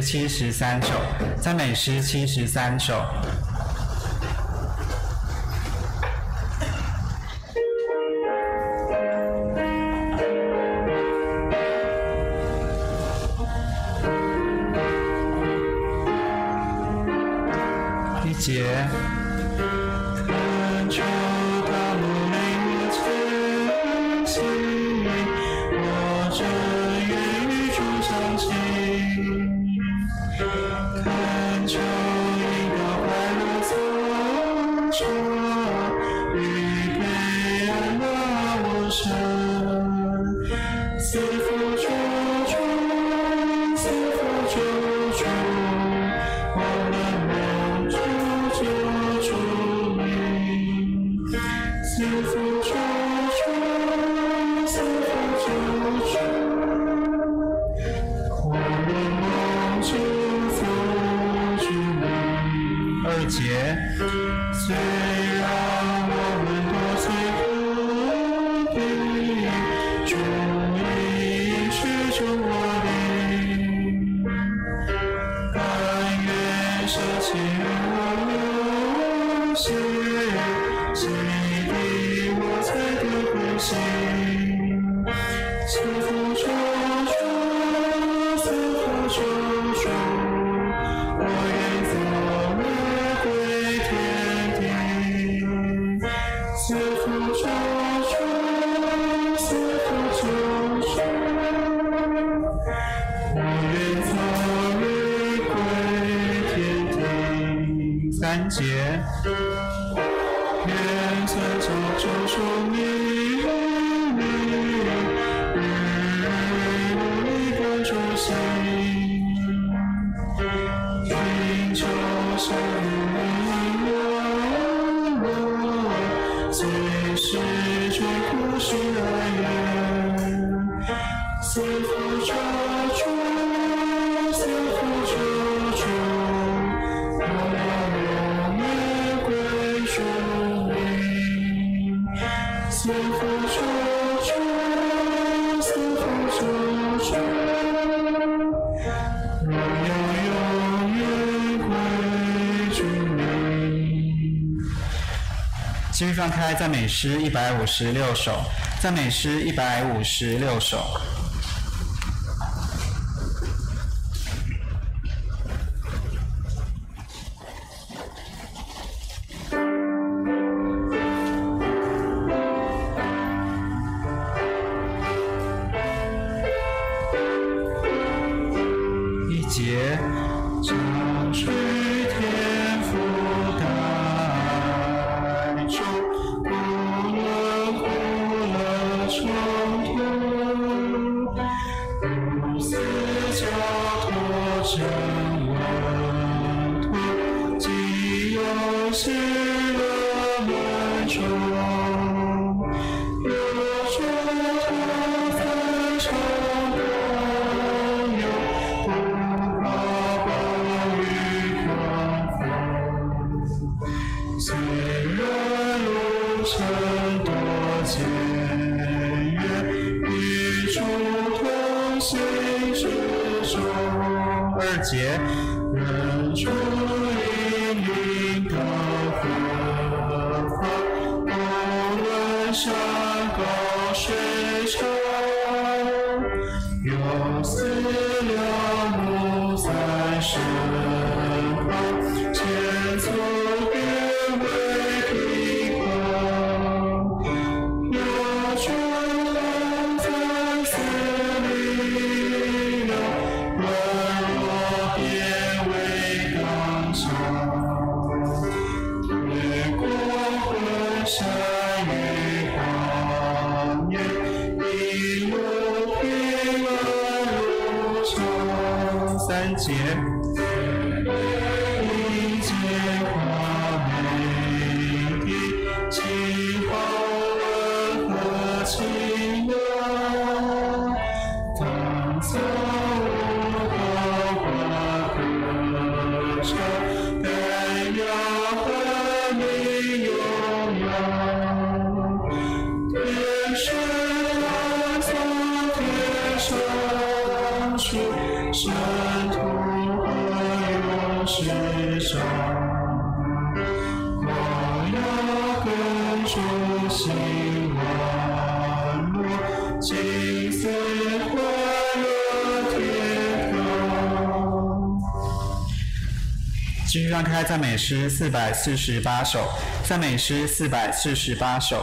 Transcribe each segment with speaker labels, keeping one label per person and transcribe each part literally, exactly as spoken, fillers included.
Speaker 1: 七十三首，赞美诗七十三首。一节。恳求他不令我前行，我这愿与主相亲。恳求引导快乐走着，与平安的我身，赐福救主，赐福救主，我们蒙主救主名，赐福救主，赐福救主，我们蒙主福主名。二节，虽然我们多罪可比，主应许救我灵，甘愿舍弃我有些，洗涤我才得归心。赐福救主，赐福救主，我愿走日归天地。赐福救主，赐福救主，我愿走日归天地。三节，愿遵守救赎你律例，日日努力关注心，寻求神领我，随时追苦寻爱愿。赐福救主，赐福救主，我要永远归主名。赐福救主，赐福救主，我要永远归主名。继续翻开赞美诗一百五十六首，赞美诗一百五十六首。一节，将水天赋带中，不论苦乐冲突，不思交托真稳妥，既有喜乐满中，有主他分成朋友，不怕暴雨狂风。虽然路程多艰远，与主同行之中。二节，人主引领的何方，无论山高水长，有四两木在身旁，前走变为平光，有主同在四里了，软弱变为刚强，越过昏山与荒野，一路平安路程。三节，一节华美的气候温和清凉，芳草无花花歌唱，丹芽和你悠扬，天使探索天上树，山途世上，我要跟主行万路，紧随快乐天堂。
Speaker 2: 继续翻开赞美诗四百四十八首，赞美诗四百四十八首。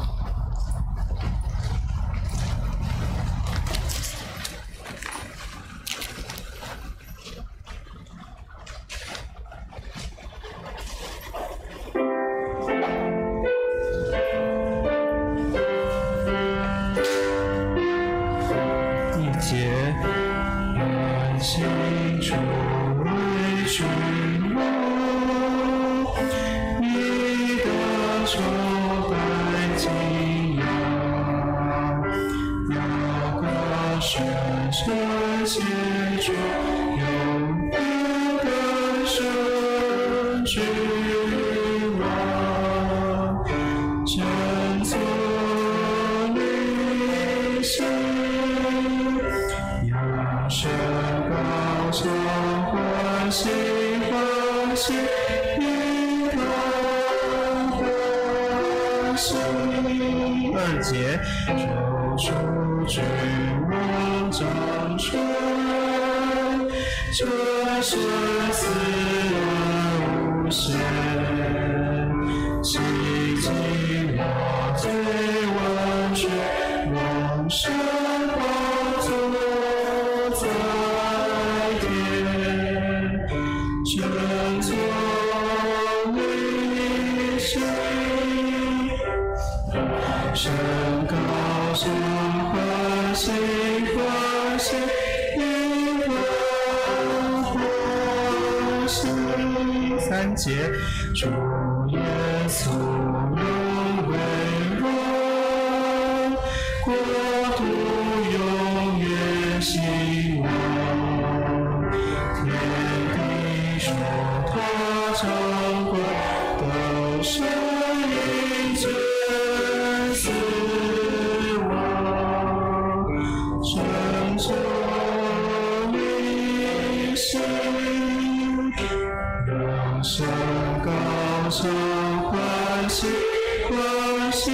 Speaker 1: 二节，救赎君王掌权，这生死而无限，奇迹我最完全，往生宝座在天，真作理想。神高声欢喜欢喜，一欢欢喜。
Speaker 2: 三节，
Speaker 1: 主耶稣永为王，国度永远兴旺，天地受他掌管，都是一切。死亡，拯救一生，让神高声欢喜欢喜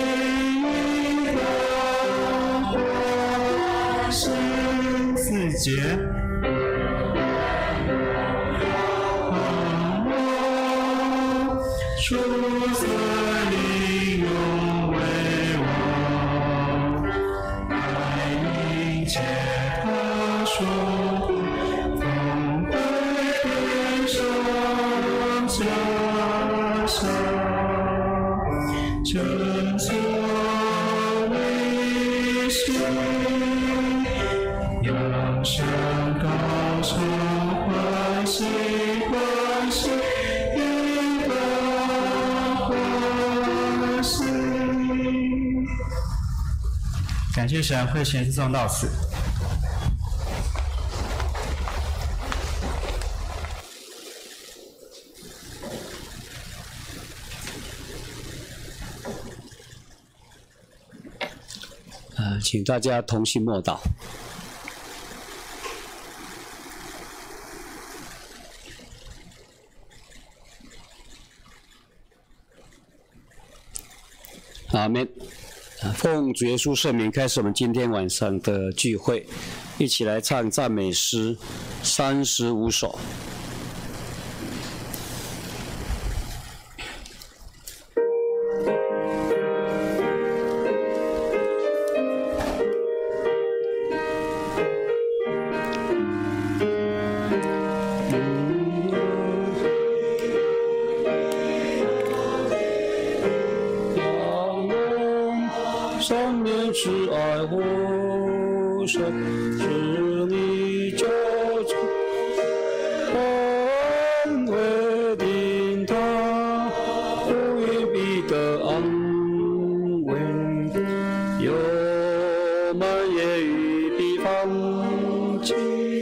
Speaker 1: 欢喜。
Speaker 2: 四节。
Speaker 1: 主在你永为王，爱迎接他说，奉归天上家乡，真作理想，扬声高声欢喜欢喜。
Speaker 2: 感谢神，会前自诵到此。
Speaker 3: 呃，请大家同心默祷。阿们。奉主耶稣圣名，开始我们今天晚上的聚会，一起来唱赞美诗三十五首。 上面是爱我神，是你救主，安慰定他，不预必的安慰，有满也预必放弃，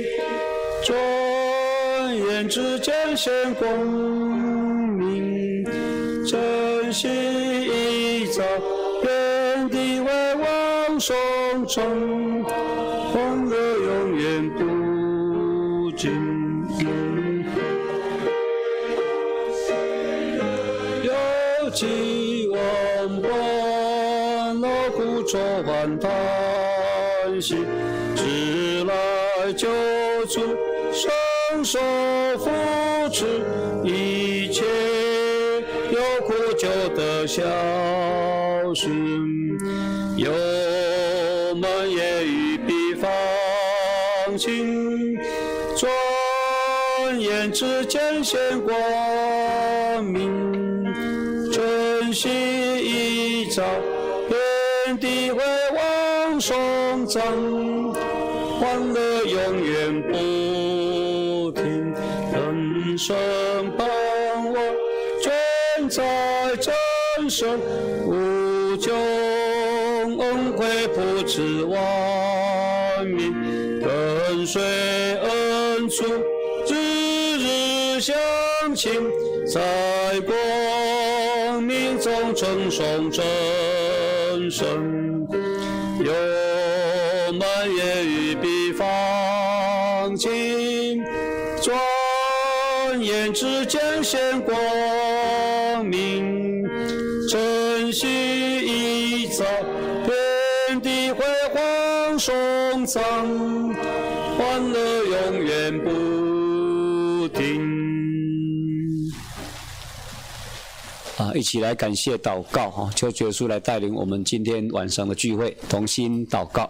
Speaker 3: 转眼之间显光明，真心一早。天地为王颂称，欢乐永远不尽。 起万般劳苦作欢叹息，直来救主，伸手扶持，一切有苦就得孝顺，有满也与必放心，转眼之间显光明，晨曦一照，遍地会往上涨，欢乐永远不停，人生盼望全在真神，无穷恩惠普至万民，跟随恩主日日相亲，在光明中称颂真神，有满也与必放晴，转眼之间显光明，晨曦一照，遍地辉煌颂赞，欢乐永远不停。啊，一起来感谢祷告哈，求耶稣来带领我们今天晚上的聚会，同心祷告。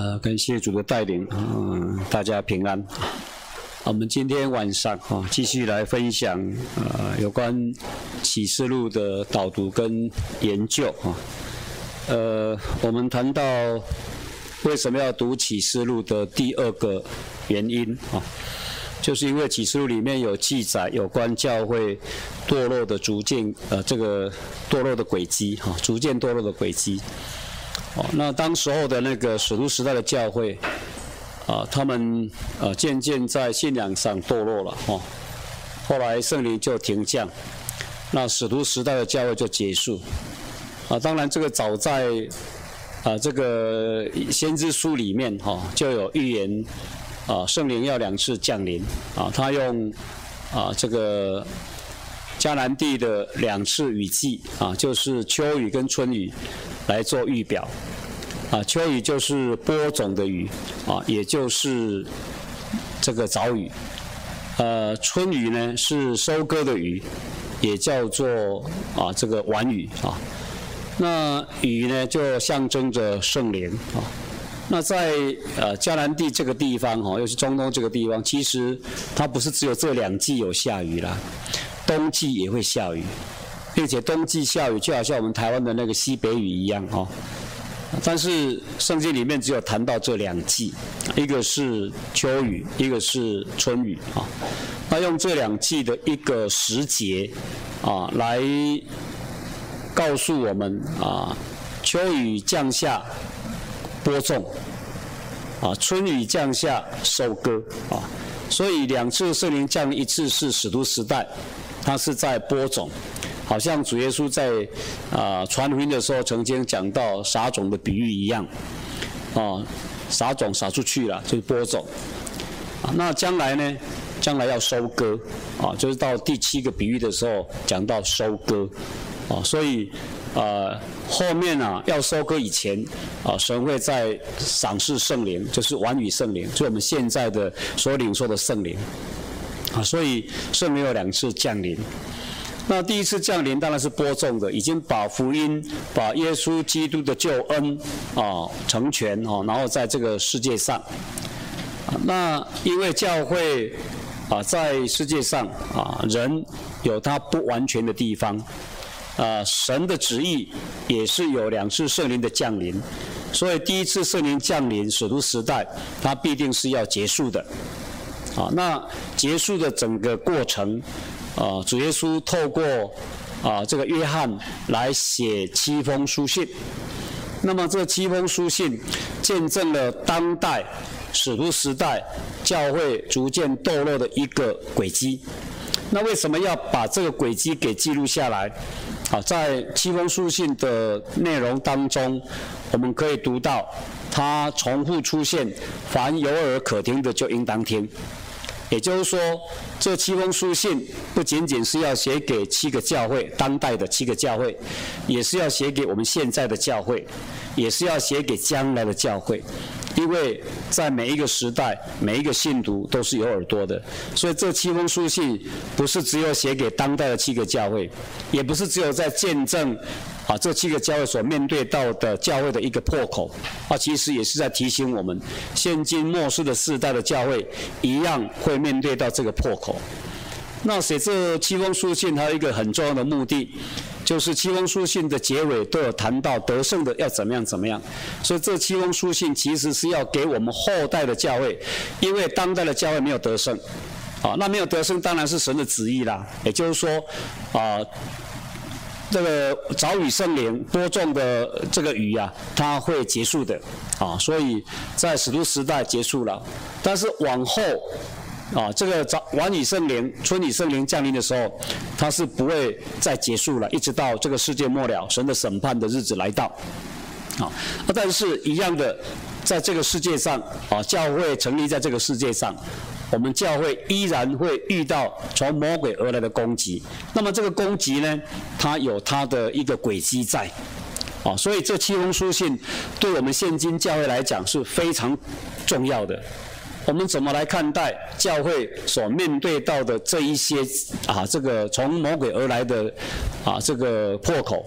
Speaker 3: 呃，感谢主的带领，嗯、呃，大家平安。我们今天晚上啊，继续来分享呃有关启示录的导读跟研究啊。呃，我们谈到为什么要读启示录的第二个原因啊，就是因为启示录里面有记载有关教会堕落的逐渐呃这个堕落的轨迹哈，逐渐堕落的轨迹。哦，那当时候的那个使徒时代的教会。啊，他们呃渐渐在信仰上堕落了哦，后来圣灵就停降，那使徒时代的教会就结束。啊，当然这个早在啊这个先知书里面哈、哦、就有预言，啊圣灵要两次降临，啊他用啊这个迦南地的两次雨季啊，就是秋雨跟春雨来做预表。啊，秋雨就是播种的雨，啊，也就是这个早雨。呃，春雨呢是收割的雨，也叫做啊这个晚雨啊。那雨呢就象征着圣灵啊。那在呃迦南地这个地方哈、啊，又是中东这个地方，其实它不是只有这两季有下雨啦，冬季也会下雨，并且冬季下雨就好像我们台湾的那个西北雨一样哈。但是圣经里面只有谈到这两季，一个是秋雨，一个是春雨啊。那用这两季的一个时节啊，来告诉我们啊，秋雨降下播种，啊，春雨降下收割啊。所以两次圣灵降，一次是使徒时代，它是在播种。好像主耶稣在啊、呃、传福音的时候，曾经讲到撒种的比喻一样，啊，撒种撒出去了，就是播种。啊，那将来呢？将来要收割，啊，就是到第七个比喻的时候讲到收割，啊，所以呃后面啊要收割以前，啊，神会在赏赐圣灵，就是晚雨圣灵，就是我们现在的所领受的圣灵，啊，所以圣灵有两次降临。那第一次降临当然是播种的，已经把福音、把耶稣基督的救恩啊成全哦，然后在这个世界上，啊、那因为教会啊在世界上啊人有他不完全的地方，啊神的旨意也是有两次圣灵的降临，所以第一次圣灵降临使徒时代，它必定是要结束的，啊那结束的整个过程。啊，主耶稣透过啊这个约翰来写七封书信，那么这七封书信见证了当代使徒时代教会逐渐堕落的一个轨迹。那为什么要把这个轨迹给记录下来？啊，在七封书信的内容当中，我们可以读到它重复出现，凡有耳可听的就应当听。也就是说，这七封书信不仅仅是要写给七个教会，当代的七个教会，也是要写给我们现在的教会，也是要写给将来的教会。因为在每一个时代，每一个信徒都是有耳朵的，所以这七封书信不是只有写给当代的七个教会，也不是只有在见证啊这七个教会所面对到的教会的一个破口，啊，其实也是在提醒我们，现今末世的世代的教会一样会面对到这个破口。那写这七封书信还有一个很重要的目的，就是七封书信的结尾都有谈到得胜的要怎么样怎么样，所以这七封书信其实是要给我们后代的教会，因为当代的教会没有得胜，啊，那没有得胜当然是神的旨意啦，也就是说，啊。这个早雨圣灵播种的这个雨啊，它会结束的啊，所以在使徒时代结束了，但是往后啊，这个早晚雨圣灵、春雨圣灵降临的时候，它是不会再结束了，一直到这个世界末了，神的审判的日子来到。啊，但是一样的，在这个世界上啊，教会成立在这个世界上。我们教会依然会遇到从魔鬼而来的攻击，那么这个攻击呢，它有它的一个轨迹在，啊，所以这七封书信对我们现今教会来讲是非常重要的。我们怎么来看待教会所面对到的这一些啊，这个从魔鬼而来的啊这个破口？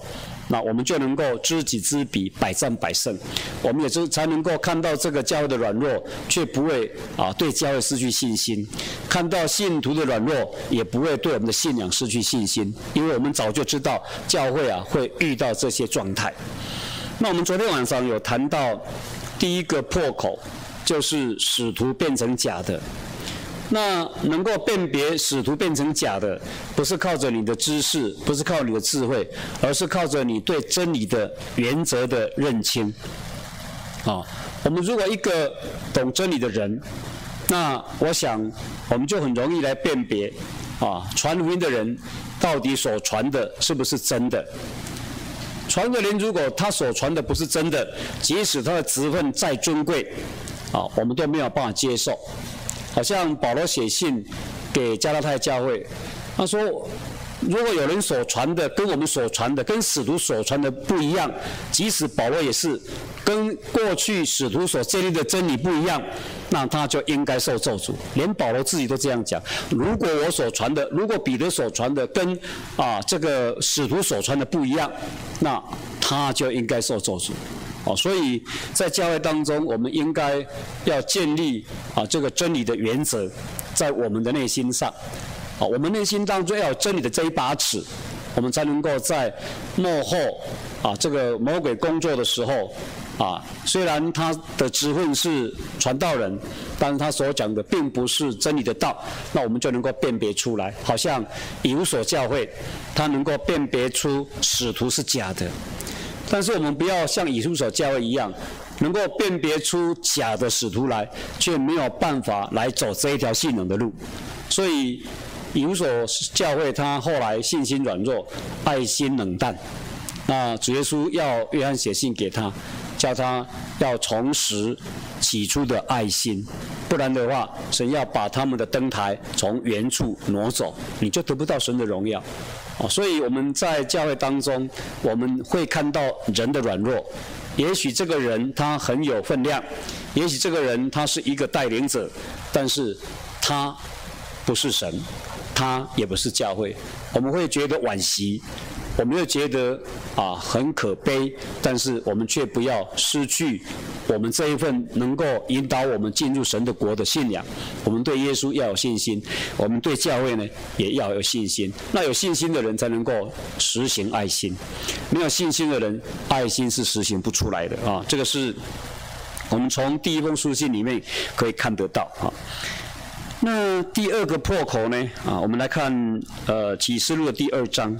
Speaker 3: 那我们就能够知己知彼，百战百胜。我们也就才能够看到这个教会的软弱，却不会啊对教会失去信心；看到信徒的软弱，也不会对我们的信仰失去信心，因为我们早就知道教会啊会遇到这些状态。那我们昨天晚上有谈到第一个破口，就是使徒变成假的。那能够辨别使徒变成假的，不是靠着你的知识，不是靠你的智慧，而是靠着你对真理的原则的认清。啊，我们如果一个懂真理的人，那我想我们就很容易来辨别啊，传福音的人到底所传的是不是真的。传的人如果他所传的不是真的，即使他的职分再尊贵，啊，我们都没有办法接受。好像保罗写信给加拉太教会，他说，如果有人所传的跟我们所传的、跟使徒所传的不一样，即使保罗也是跟过去使徒所建立的真理不一样，那他就应该受咒诅。连保罗自己都这样讲：如果我所传的，如果彼得所传的跟啊这个使徒所传的不一样，那他就应该受咒诅。哦，所以在教会当中，我们应该要建立啊这个真理的原则，在我们的内心上。啊，我们内心当中要有真理的这一把尺，我们才能够在幕后啊这个魔鬼工作的时候，啊虽然他的职分是传道人，但是他所讲的并不是真理的道，那我们就能够辨别出来。好像以弗所教会，他能够辨别出使徒是假的。但是我们不要像以弗所教会一样，能够辨别出假的使徒来，却没有办法来走这一条信仰的路。所以以弗所教会他后来信心软弱，爱心冷淡。那主耶稣要约翰写信给他，叫他要重拾起初的爱心，不然的话，神要把他们的灯台从原处挪走，你就得不到神的荣耀。哦，所以我们在教会当中，我们会看到人的软弱。也许这个人他很有分量，也许这个人他是一个带领者，但是他不是神，他也不是教会。我们会觉得惋惜，我们会觉得啊很可悲，但是我们却不要失去我们这一份能够引导我们进入神的国的信仰。我们对耶稣要有信心，我们对教会呢也要有信心。那有信心的人才能够实行爱心，没有信心的人，爱心是实行不出来的啊。这个是我们从第一封书信里面可以看得到啊。那第二个破口呢？啊，我们来看呃启示录的第二章。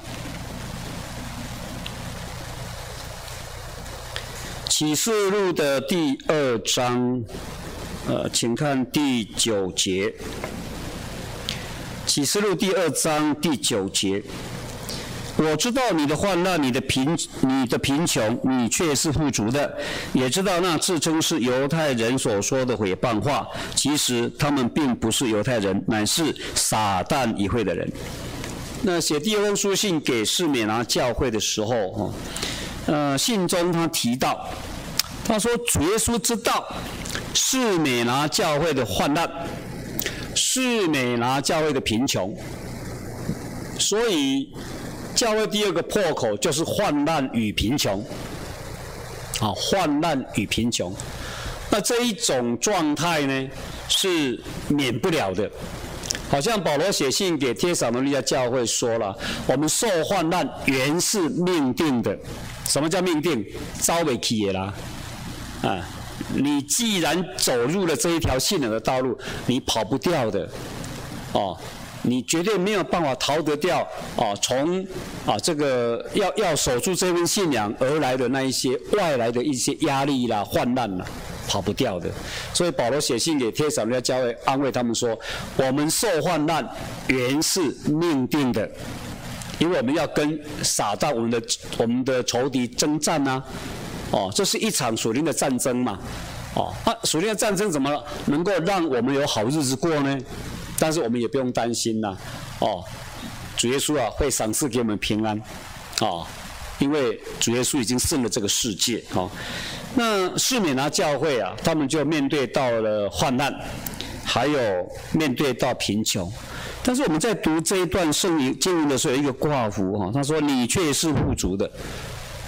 Speaker 3: 启示录的第二章，呃，请看第九节。启示录第二章第九节。我知道你的患难，你的贫，你的贫穷，你却是富足的；也知道那自称是犹太人所说的毁谤话，其实他们并不是犹太人，乃是撒旦议会的人。那写第二封书信给士美拿教会的时候，呃，信中他提到，他说主耶稣知道士美拿教会的患难，士美拿教会的贫穷，所以教会第二个破口就是患难与贫穷，啊，患难与贫穷。那这一种状态呢，是免不了的。好像保罗写信给帖撒罗尼迦教会说了，我们受患难原是命定的。什么叫命定？招不起的啦，啊，你既然走入了这一条信仰的道路，你跑不掉的，哦。你绝对没有办法逃得掉啊！从啊这个要要守住这份信仰而来的那一些外来的一些压力啦、患难啦，跑不掉的。所以保罗写信给帖撒罗尼迦教会，安慰他们说：我们受患难原是命定的，因为我们要跟撒旦我们的我们的仇敌征战啊！哦，这是一场属灵的战争嘛！哦，啊，属灵的战争怎么能够让我们有好日子过呢？但是我们也不用担心啦，哦，主耶稣啊会赏赐给我们平安，哦，因为主耶稣已经胜了这个世界，哦。那士美拿教会啊，他们就面对到了患难，还有面对到贫穷。但是我们在读这一段圣经经文的时候，有一个括弧哈，他说你却是富足的，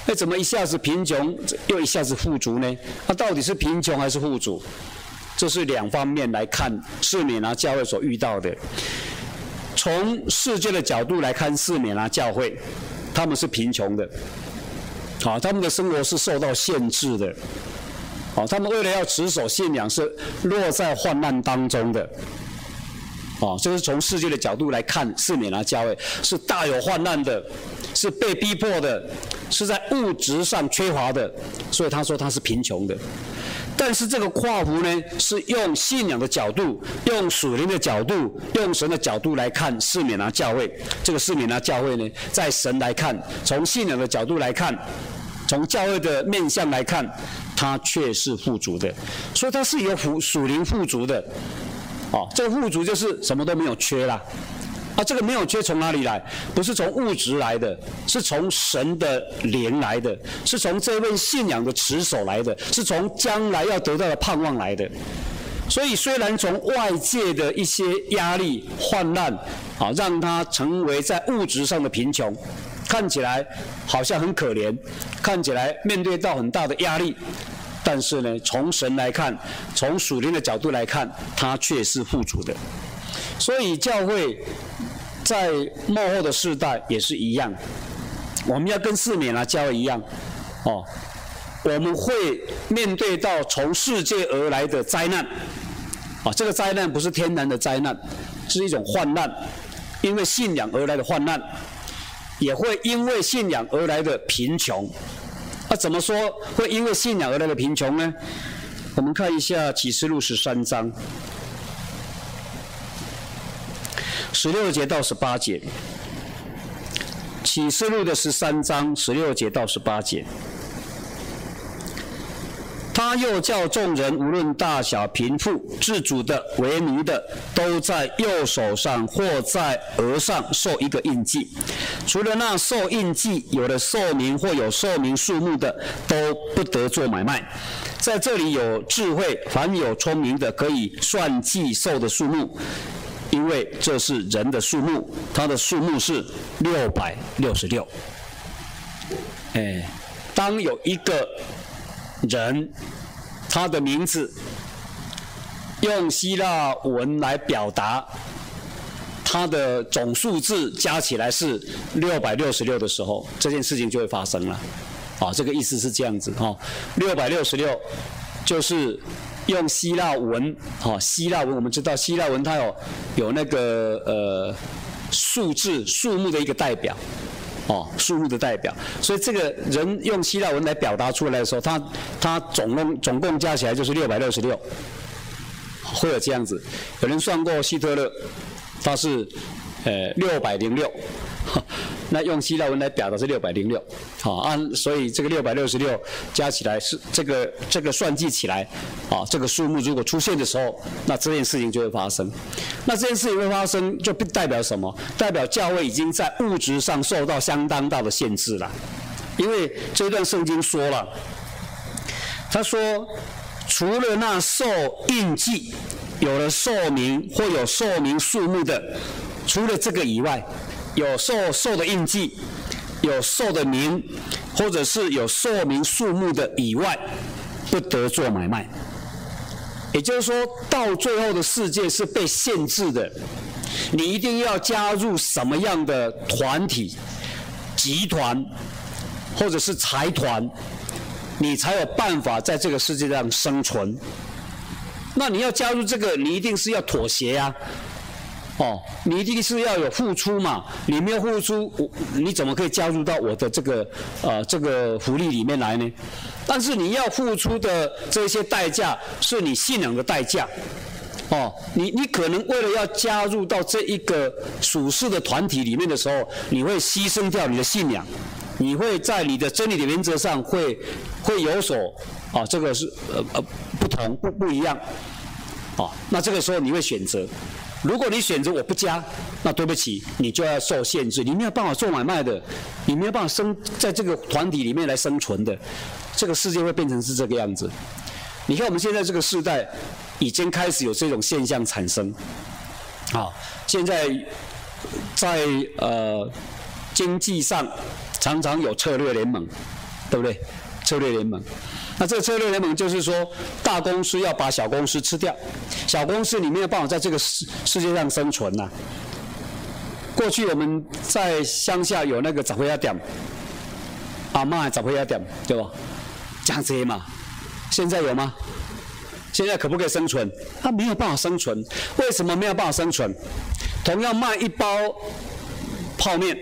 Speaker 3: 哎，怎么一下子贫穷，又一下子富足呢？那、啊、到底是贫穷还是富足？这是两方面来看士勉拿教会所遇到的。从世界的角度来看，士勉拿教会，他们是贫穷的，好，他们的生活是受到限制的，好，他们为了要持守信仰，是落在患难当中的。哦，这是从世界的角度来看，士勉拿教会是大有患难的，是被逼迫的，是在物质上缺乏的，所以他说他是贫穷的。但是这个跨幅呢，是用信仰的角度，用属灵的角度，用神的角度来看士勉拿教会。这个士勉拿教会呢，在神来看，从信仰的角度来看，从教会的面向来看，它却是富足的，所以它是有属属灵富足的。哦，这个富足就是什么都没有缺啦。啊，这个没有缺从哪里来？不是从物质来的，是从神的灵来的，是从这份信仰的持守来的，是从将来要得到的盼望来的。所以，虽然从外界的一些压力、患难，啊，让他成为在物质上的贫穷，看起来好像很可怜，看起来面对到很大的压力。但是呢，从神来看，从属灵的角度来看，他却是富足的。所以教会在末后的世代也是一样，我们要跟士勉拿教会一样，哦，我们会面对到从世界而来的灾难，啊，这个灾难不是天然的灾难，是一种患难，因为信仰而来的患难，也会因为信仰而来的贫穷。那、啊、怎么说会因为信仰而来的贫穷呢？我们看一下启示录十三章十六节到十八节。启示录的十三章十六节到十八节。他又叫众人无论大小贫富，自主的为奴的，都在右手上或在额上受一个印记。除了那受印记有了寿命或有寿命数目的，都不得做买卖。在这里有智慧，凡有聪明的，可以算计寿的数目，因为这是人的数目，它的数目是六百六十六。哎，当有一个人，他的名字用希腊文来表达，他的总数字加起来是六百六十六的时候，这件事情就会发生了。啊，这个意思是这样子哈，六百六十六就是用希腊文，哈，希腊文我们知道希腊文它有有那个呃数字数目的一个代表。哦，数目的代表，所以这个人用希腊文来表达出来的时候，他他总共总共加起来就是六百六十六，会有这样子。有人算过希特勒，他是呃六百零六，那用希腊文来表达是六百零六，好啊，所以这个六百六十六加起来是这个这个算计起来，啊，这个数目如果出现的时候，那这件事情就会发生。那这件事情会发生，就代表什么？代表教会已经在物质上受到相当大的限制了。因为这段圣经说了，他说，除了那受印记、有了寿命或有寿命数目的，除了这个以外，有受受的印记、有受的名，或者是有寿命数目的以外，不得做买卖。也就是说，到最后的世界是被限制的，你一定要加入什么样的团体、集团，或者是财团，你才有办法在这个世界上生存。那你要加入这个，你一定是要妥协呀、啊，哦，你一定是要有付出嘛，你没有付出，你怎么可以加入到我的这个呃这个福利里面来呢？但是你要付出的这些代价，是你信仰的代价。哦，你你可能为了要加入到这一个属世的团体里面的时候，你会牺牲掉你的信仰，你会在你的真理的原则上会会有所啊，这个是呃呃不同不不一样。哦，那这个时候你会选择。如果你选择我不加，那对不起，你就要受限制，你没有办法做买卖的，你没有办法生在这个团体里面来生存的，这个世界会变成是这个样子。你看我们现在这个时代已经开始有这种现象产生，啊，现在在呃经济上常常有策略联盟， 对不对？策略联盟。那这个策略联盟就是说，大公司要把小公司吃掉，小公司你没有办法在这个世世界上生存呐、啊。过去我们在乡下有那个杂货店，阿嬷杂货店，对吧？这样子嘛，现在有吗？现在可不可以生存？它没有办法生存。为什么没有办法生存？同样卖一包泡面，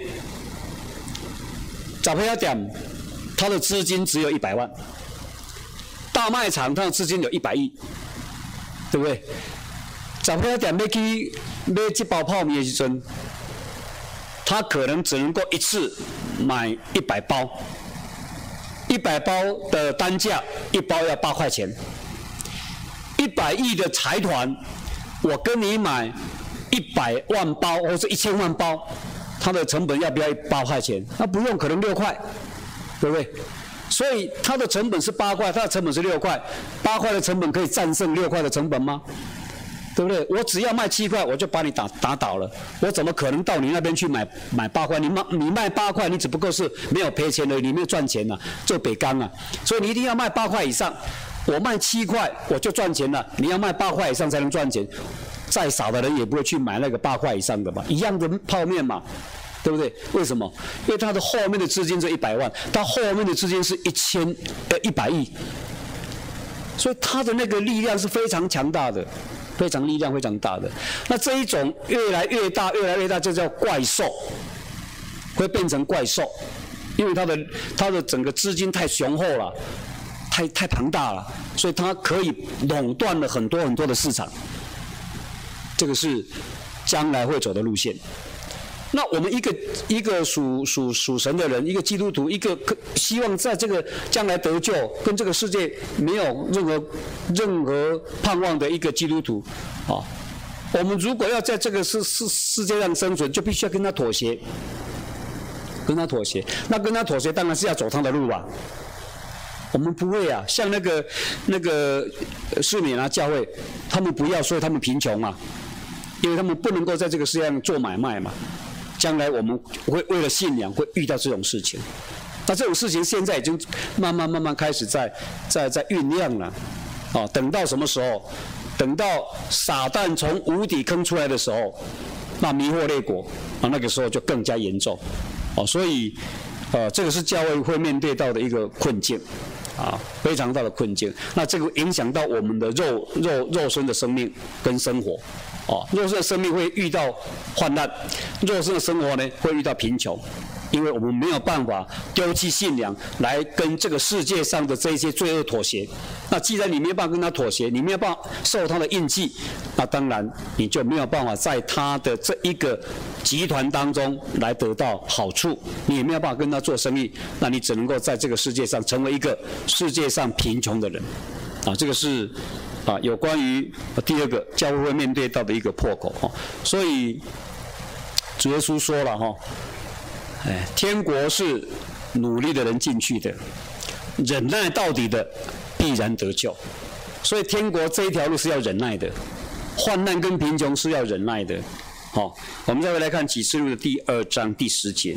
Speaker 3: 杂货店它的资金只有一百万。大卖场它的资金有一百亿，对不对？杂货店要去买这包泡面的时阵，他可能只能够一次买一百包，一百包的单价一包要八块钱。一百亿的财团，我跟你买一百万包或者一千万包，它的成本要不要八块钱？那不用，可能六块，对不对？所以它的成本是八块，它的成本是六块，八块的成本可以战胜六块的成本吗？对不对？我只要卖七块，我就把你打打倒了，我怎么可能到你那边去买买八块？你卖你卖八块，你只不过是没有赔钱的，你没有赚钱呐、啊，做北钢啊，所以你一定要卖八块以上。我卖七块我就赚钱了，你要卖八块以上才能赚钱。再少的人也不会去买那个八块以上的嘛，一样的泡面嘛。对不对？为什么？因为它的后面的资金是一百万，它后面的资金是一千呃一百亿，所以它的那个力量是非常强大的，非常力量非常大的。那这一种越来越大，越来越大，就叫怪兽，会变成怪兽，因为它的它的整个资金太雄厚了，太太庞大了，所以它可以垄断了很多很多的市场。这个是将来会走的路线。那我们一个一个属属属神的人，一个基督徒，一个希望在这个将来得救，跟这个世界没有任何任何盼望的一个基督徒，啊，我们如果要在这个世世世界上生存，就必须要跟他妥协，跟他妥协。那跟他妥协，当然是要走他的路吧。我们不会啊，像那个那个市民啊教会，他们不要说他们贫穷啊，因为他们不能够在这个世界上做买卖嘛。将来我们会为了信仰会遇到这种事情，那这种事情现在已经慢慢慢慢开始在在在酝酿了，哦，等到什么时候？等到撒旦从无底坑出来的时候，那迷惑列国啊，那个时候就更加严重，哦，所以，呃，这个是教会会面对到的一个困境，啊，非常大的困境。那这个影响到我们的肉肉肉身的生命跟生活。哦，肉身的生命会遇到患难，肉身的生活呢会遇到贫穷，因为我们没有办法丢弃信仰来跟这个世界上的这些罪恶妥协。那既然你没有办法跟他妥协，你没有办法受他的印记，那当然你就没有办法在他的这一个集团当中来得到好处，你也没有办法跟他做生意，那你只能够在这个世界上成为一个世界上贫穷的人。啊，这个是。啊，有关于第二个教会会面对到的一个破口哈，所以主耶稣说了哈，哎，天国是努力的人进去的，忍耐到底的必然得救，所以天国这一条路是要忍耐的，患难跟贫穷是要忍耐的。好，我们再回来看启示录的第二章第十节，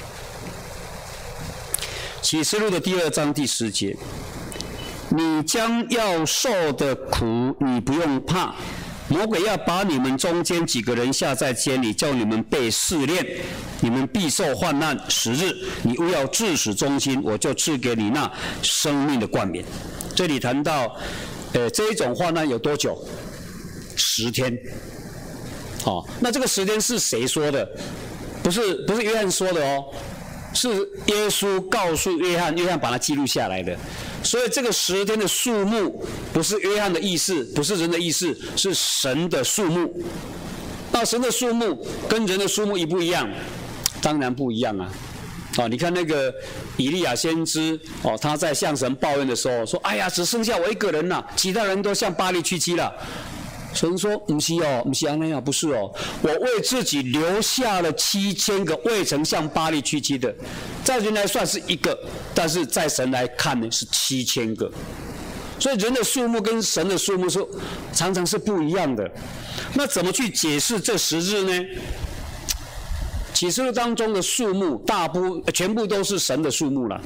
Speaker 3: 启示录的第二章第十节。你将要受的苦，你不用怕。魔鬼要把你们中间几个人下在监里，叫你们被试炼，你们必受患难十日。你务要至死忠心，我就赐给你那生命的冠冕。这里谈到，呃，这一种患难有多久？十天。哦，那这个十天是谁说的？不是不是约翰说的哦。是耶稣告诉约翰，约翰把它记录下来的。所以这个十天的数目不是约翰的意思，不是人的意思，是神的数目。那神的数目跟人的数目一不一样？当然不一样啊！哦，你看那个以利亚先知哦，他在向神抱怨的时候说：“哎呀，只剩下我一个人了，其他人都向巴力屈膝了。”神说：“不是哦，不是安那样，不是哦，我为自己留下了七千个未曾向巴力屈膝的，在人来算是一个，但是在神来看呢是七千个。所以人的数目跟神的数目是常常是不一样的。那怎么去解释这十日呢？启示录当中的数目大部全部都是神的数目了，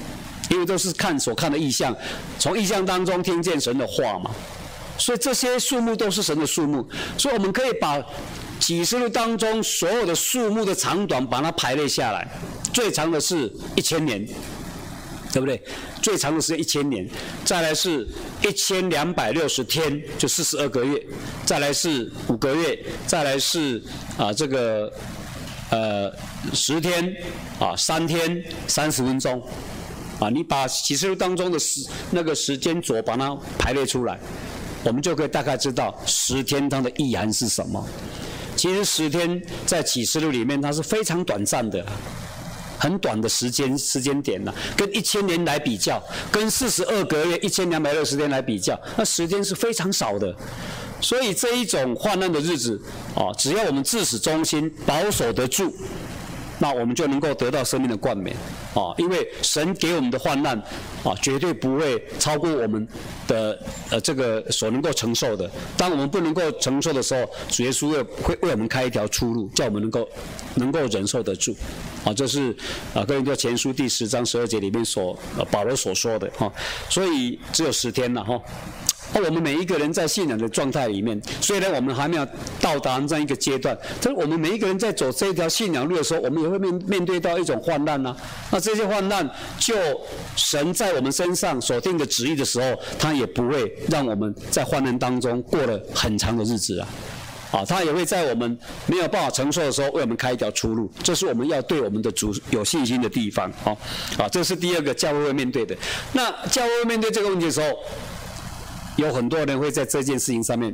Speaker 3: 因为都是看所看的异象，从异象当中听见神的话嘛。所以这些数目都是神的数目，所以我们可以把启示录当中所有的数目的长短把它排列下来，最长的是一千年，对不对？最长的是一千年，再来是一千两百六十天，就四十二个月，再来是五个月，再来是啊这个呃十天啊三天三十分钟啊，你把启示录当中的时那个时间轴把它排列出来，我们就可以大概知道十天它的意涵是什么。其实十天在启示录里面它是非常短暂的。很短的时间时间点了，跟一千年来比较，跟四十二个月一千两百六十天来比较，那时间是非常少的。所以这一种患难的日子，啊，只要我们自始忠心，保守得住，那我们就能够得到生命的冠冕，啊，因为神给我们的患难，啊，绝对不会超过我们的呃这个所能够承受的。当我们不能够承受的时候，主耶稣会会为我们开一条出路，叫我们能够能够忍受得住。啊，这是啊，哥林多前书第十章十二节里面所、呃、保罗所说的哈、啊，所以只有十天了哈。那、啊、我们每一个人在信仰的状态里面，虽然我们还没有到达这样一个阶段，但是我们每一个人在走这一条信仰路的时候，我们也会面面对到一种患难啊。那这些患难，就神在我们身上所定的旨意的时候，他也不会让我们在患难当中过了很长的日子啊。啊，他也会在我们没有办法承受的时候，为我们开一条出路。这是我们要对我们的主有信心的地方。啊，啊，这是第二个教会会面对的。那教会面对这个问题的时候，有很多人会在这件事情上面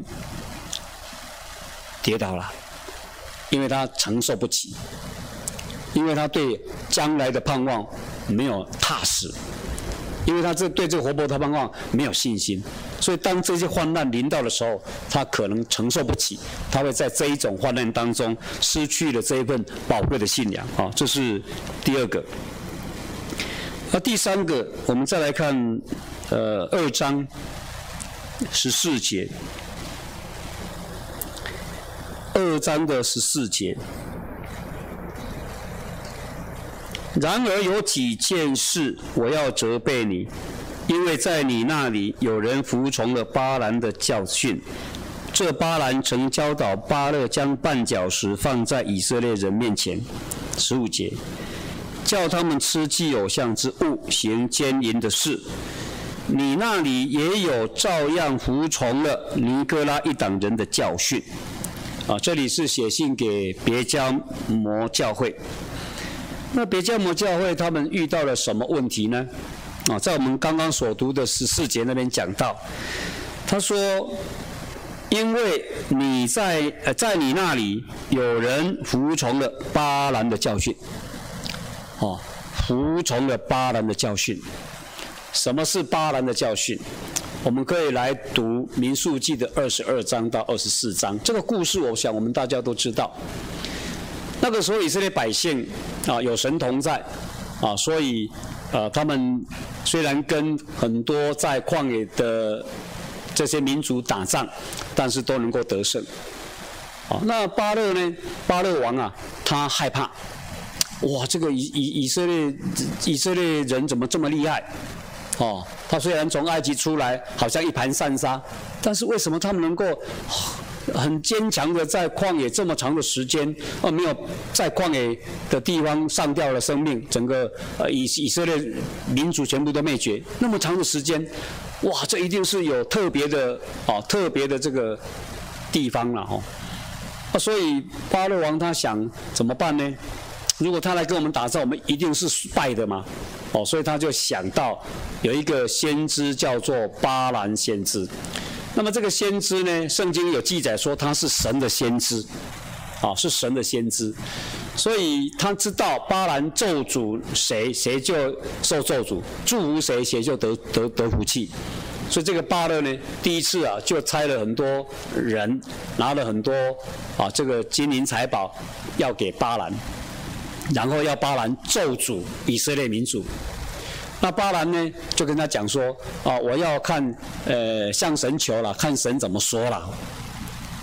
Speaker 3: 跌倒了，因为他承受不起，因为他对将来的盼望没有踏实。因为他这对这个活泼的盼望没有信心，所以当这些患难临到的时候，他可能承受不起，他会在这一种患难当中失去了这一份宝贵的信仰啊，这是第二个。那第三个，我们再来看呃二章十四节，二章的十四节。然而有几件事我要责备你，因为在你那里有人服从了巴兰的教训。这巴兰曾教导巴勒将绊脚石放在以色列人面前，十五节，叫他们吃祭偶像之物，行奸淫的事。你那里也有照样服从了尼哥拉一党人的教训。啊，这里是写信给别迦摩教会。那别迦摩教会他们遇到了什么问题呢？啊，在我们刚刚所读的十四节那边讲到，他说，因为你在呃在你那里有人服从了巴兰的教训，哦，服从了巴兰的教训。什么是巴兰的教训？我们可以来读民数记的二十二章到二十四章，这个故事我想我们大家都知道。那个时候以色列百姓啊有神同在啊，所以呃他们虽然跟很多在旷野的这些民族打仗，但是都能够得胜。啊，那巴勒呢？巴勒王啊，他害怕，哇，这个以以以色列以色列人怎么这么厉害？哦，他虽然从埃及出来，好像一盘散沙，但是为什么他们能够很坚强的在旷野这么长的时间，呃，没有在旷野的地方上吊了生命，整个呃以以色列民族全部都灭绝，那么长的时间，哇，这一定是有特别的哦，特别的这个地方了哦。啊，所以巴勒王他想怎么办呢？如果他来跟我们打仗，我们一定是败的嘛。哦，所以他就想到有一个先知叫做巴兰先知。那么这个先知呢，圣经有记载说他是神的先知，啊，是神的先知，所以他知道巴兰咒诅谁，谁就受咒诅；祝福谁，谁就得得得福气。所以这个巴勒呢，第一次啊就差了很多人，拿了很多啊这个金银财宝要给巴兰，然后要巴兰咒诅以色列民族。那巴兰呢，就跟他讲说，啊，我要看，呃，向神求了，看神怎么说了。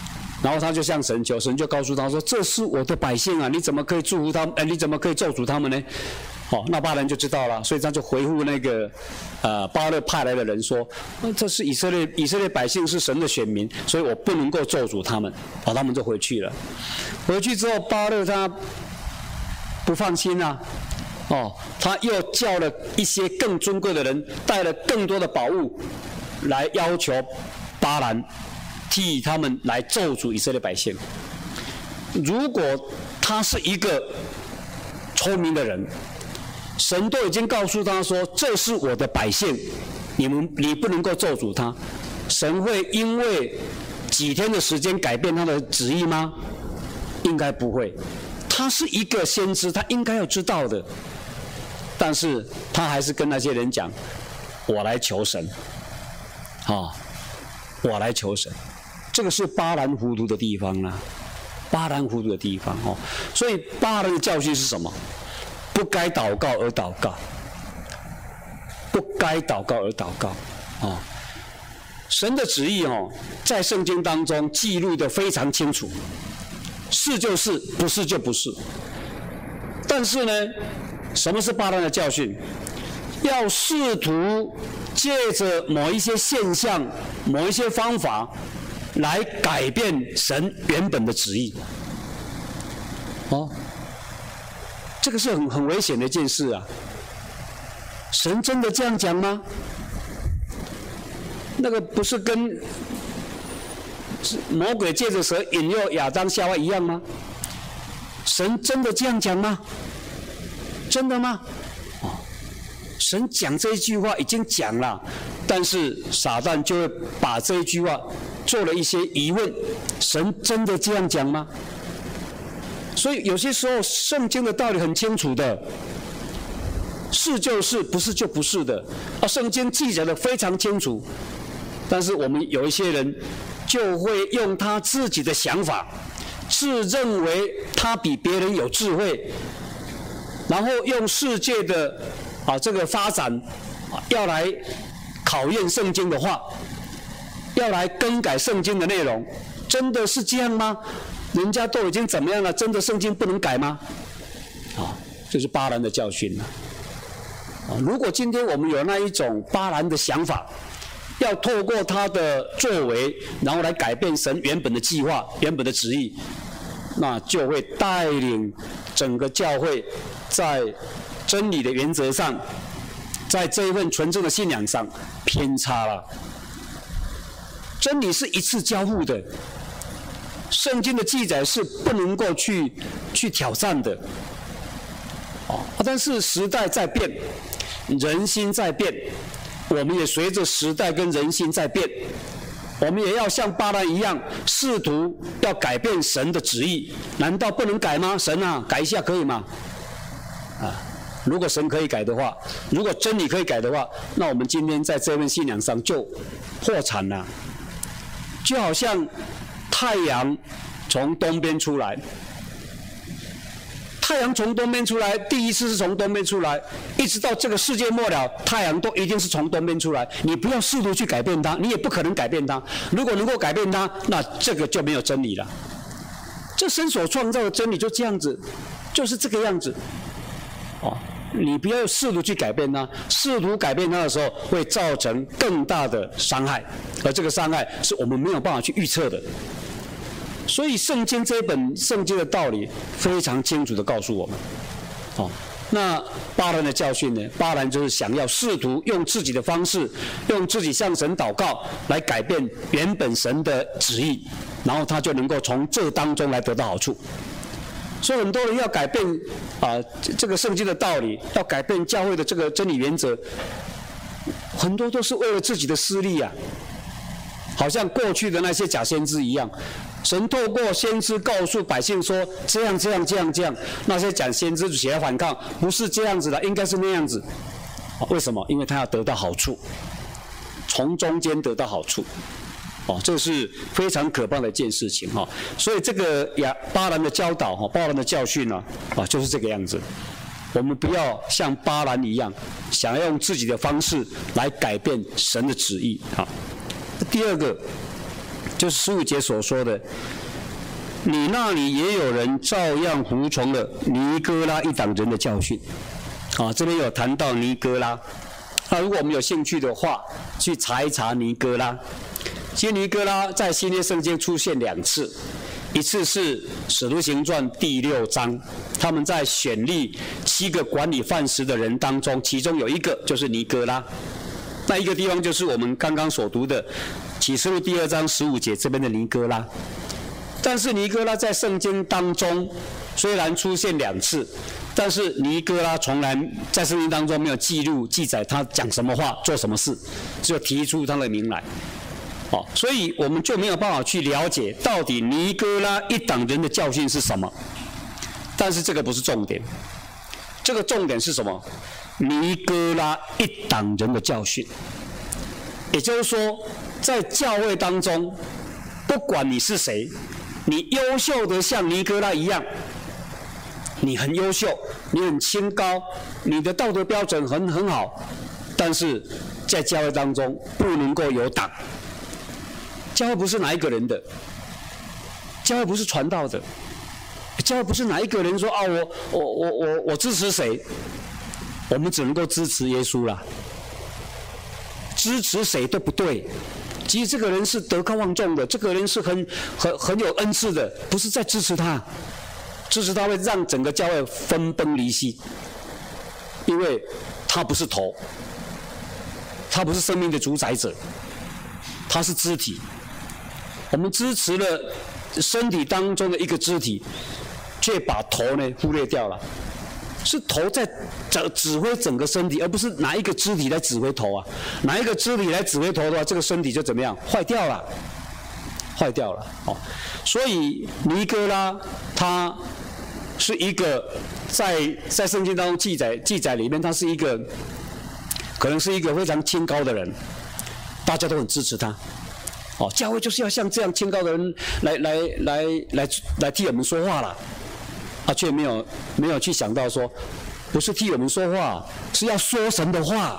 Speaker 3: 然后他就向神求，神就告诉他说：“这是我的百姓啊，你怎么可以祝福他们？哎，你怎么可以咒诅他们呢？”哦，那巴兰就知道了，所以他就回复那个呃巴勒派来的人说：“这是以色列以色列百姓是神的选民，所以我不能够咒诅他们。”哦，他们就回去了。回去之后，巴勒他不放心啊，哦，他又叫了一些更尊贵的人，带了更多的宝物来要求巴兰替他们来咒诅以色列百姓。如果他是一个聪明的人，神都已经告诉他说：“这是我的百姓，你们你不能够咒诅他。”神会因为几天的时间改变他的旨意吗？应该不会。他是一个先知，他应该要知道的。但是他还是跟那些人讲：“我来求神，啊，我来求神。”这个是巴兰糊涂的地方啦、啊，巴兰糊涂的地方哦。所以巴兰的教训是什么？不该祷告而祷告，不该祷告而祷告，哦，神的旨意哦，在圣经当中记录得非常清楚，是就是，不是就不是。但是呢，什么是巴兰的教训？要试图借着某一些现象、某一些方法来改变神原本的旨意，哦。这个是很很危险的一件事啊！神真的这样讲吗？那个不是跟魔鬼借着蛇引诱亚当夏娃一样吗？神真的这样讲吗？真的吗？哦，神讲这一句话已经讲了，但是撒旦就会把这一句话做了一些疑问：神真的这样讲吗？所以有些时候圣经的道理很清楚的，是就是，不是就不是的啊。圣经记载的非常清楚，但是我们有一些人就会用他自己的想法，自认为他比别人有智慧，然后用世界的啊这个发展啊要来考验圣经的话，要来更改圣经的内容，真的是这样吗？人家都已经怎么样了？真的圣经不能改吗？啊，这是巴兰的教训了。啊，如果今天我们有那一种巴兰的想法，要透过他的作为，然后来改变神原本的计划、原本的旨意，那就会带领整个教会在真理的原则上，在这一份纯正的信仰上偏差了。真理是一次交付的。圣经的记载是不能够去去挑战的，哦，但是时代在变，人心在变，我们也随着时代跟人心在变，我们也要像巴兰一样，试图要改变神的旨意，难道不能改吗？神啊，改一下可以吗？啊，如果神可以改的话，如果真理可以改的话，那我们今天在这份信仰上就破产了，就好像太阳从东边出来，太阳从东边出来，第一次是从东边出来，一直到这个世界末了，太阳都一定是从东边出来。你不要试图去改变它，你也不可能改变它。如果能够改变它，那这个就没有真理了。这神所创造的真理就这样子，就是这个样子。哦，你不要试图去改变它，试图改变它的时候，会造成更大的伤害，而这个伤害是我们没有办法去预测的。所以圣经这一本圣经的道理非常清楚地告诉我们，哦，那巴兰的教训呢？巴兰就是想要试图用自己的方式，用自己向神祷告来改变原本神的旨意，然后他就能够从这当中来得到好处。所以很多人要改变啊这个圣经的道理，要改变教会的这个真理原则，很多都是为了自己的私利啊，好像过去的那些假先知一样。神透过先知告诉百姓说这样这样这样这样，那些假先知起来反抗，不是这样子的，应该是那样子。为什么？因为他要得到好处，从中间得到好处。哦，这是非常可怕的一件事情哈、哦。所以这个亚巴兰的教导哈，巴兰的教训呢，啊，就是这个样子。我们不要像巴兰一样，想要用自己的方式来改变神的旨意啊。第二个。就是十五节所说的， 你那里也有人照样服从了尼哥拉一党人的教训。啊，这边有谈到尼哥拉。那如果我们有兴趣的话，去查一查尼哥拉。其实尼哥拉在新约圣经出现两次，一次是《使徒行传》第六章，他们在选立七个管理饭食的人当中，其中有一个就是尼哥拉。那一个地方就是我们刚刚所读的启示录第二章十五节这边的尼哥拉。但是尼哥拉在圣经当中虽然出现两次，但是尼哥拉从来在圣经当中没有记录记载他讲什么话做什么事，只有提出他的名来。哦，所以我们就没有办法去了解到底尼哥拉一党人的教训是什么。但是这个不是重点，这个重点是什么？尼哥拉一党人的教训。也就是说，在教会当中，不管你是谁，你优秀的像尼哥拉一样，你很优秀，你很清高，你的道德标准很很好，但是在教会当中不能够有党。教会不是哪一个人的，教会不是传道的，教会不是哪一个人说啊，我我我我我支持谁，我们只能够支持耶稣啦。支持谁都不对。其实这个人是德高望重的，这个人是很很很有恩赐的，不是在支持他，支持他会让整个教会分崩离析，因为他不是头，他不是生命的主宰者，他是肢体。我们支持了身体当中的一个肢体，却把头呢忽略掉了。是头在指挥整个身体，而不是哪一个肢体来指挥头啊！哪一个肢体来指挥头的话，这个身体就怎么样？坏掉了，坏掉了。哦，所以尼哥拉他是一个在在圣经当中记载记载里面，他是一个可能是一个非常清高的人，大家都很支持他。哦，教会就是要像这样清高的人来来来来来替我们说话了。他却没有没有去想到说，不是替我们说话，是要说神的话。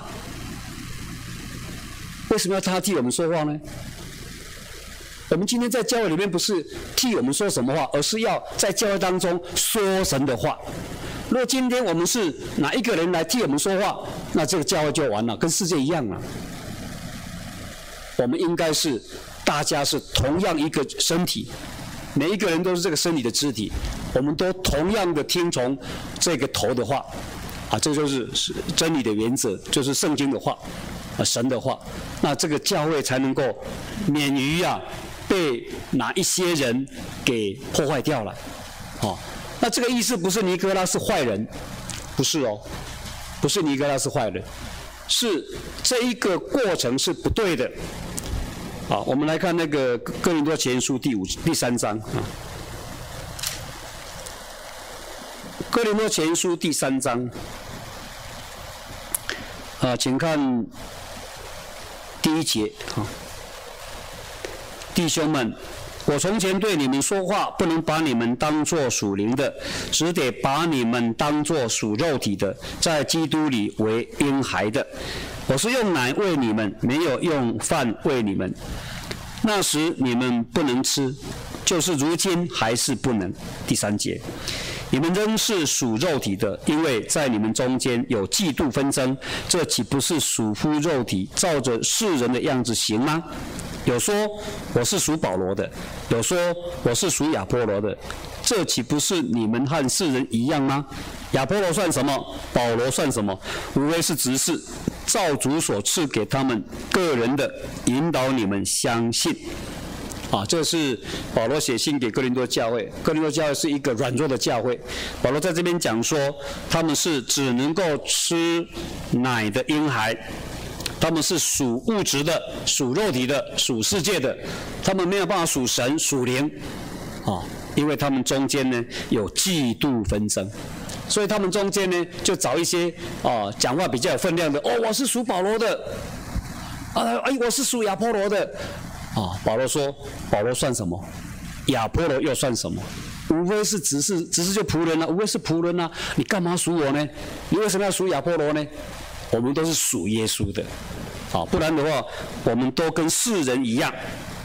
Speaker 3: 为什么要他替我们说话呢？我们今天在教会里面不是替我们说什么话，而是要在教会当中说神的话。如果今天我们是哪一个人来替我们说话，那这个教会就完了，跟世界一样了。我们应该是大家是同样一个身体。每一个人都是这个身体的肢体，我们都同样的听从这个头的话，啊，这就是真理的原则，就是圣经的话，啊，神的话，那这个教会才能够免于啊被哪一些人给破坏掉了，哦，那这个意思不是尼哥拉是坏人，不是哦，不是尼哥拉是坏人，是这一个过程是不对的。好，我们来看那个哥林多前书第五第三章啊，哥林多前书第三章啊，请看第一节啊，弟兄们，我从前对你们说话，不能把你们当作属灵的，只得把你们当作属肉体的，在基督里为婴孩的。我是用奶喂你们，没有用饭喂你们。那时你们不能吃，就是如今还是不能。第三节，你们仍是属肉体的，因为在你们中间有嫉妒纷争，这岂不是属乎肉体，照着世人的样子行吗？有说我是属保罗的，有说我是属亚波罗的，这岂不是你们和世人一样吗？亚波罗算什么？保罗算什么？无非是执事，照主所赐给他们个人的，引导你们相信。啊，这是保罗写信给哥林多教会。哥林多教会是一个软弱的教会，保罗在这边讲说，他们是只能够吃奶的婴孩。他们是属物质的、属肉体的、属世界的，他们没有办法属神、属灵，啊，因为他们中间呢有嫉妒纷争，所以他们中间呢就找一些啊讲话比较有分量的，哦，我是属保罗的，啊，哎，我是属亚波罗的，啊，保罗说，保罗算什么？亚波罗又算什么？无非是只是只是就仆人啊，无非是仆人啊，你干嘛属我呢？你为什么要属亚波罗呢？我们都是属耶稣的，好，不然的话，我们都跟世人一样，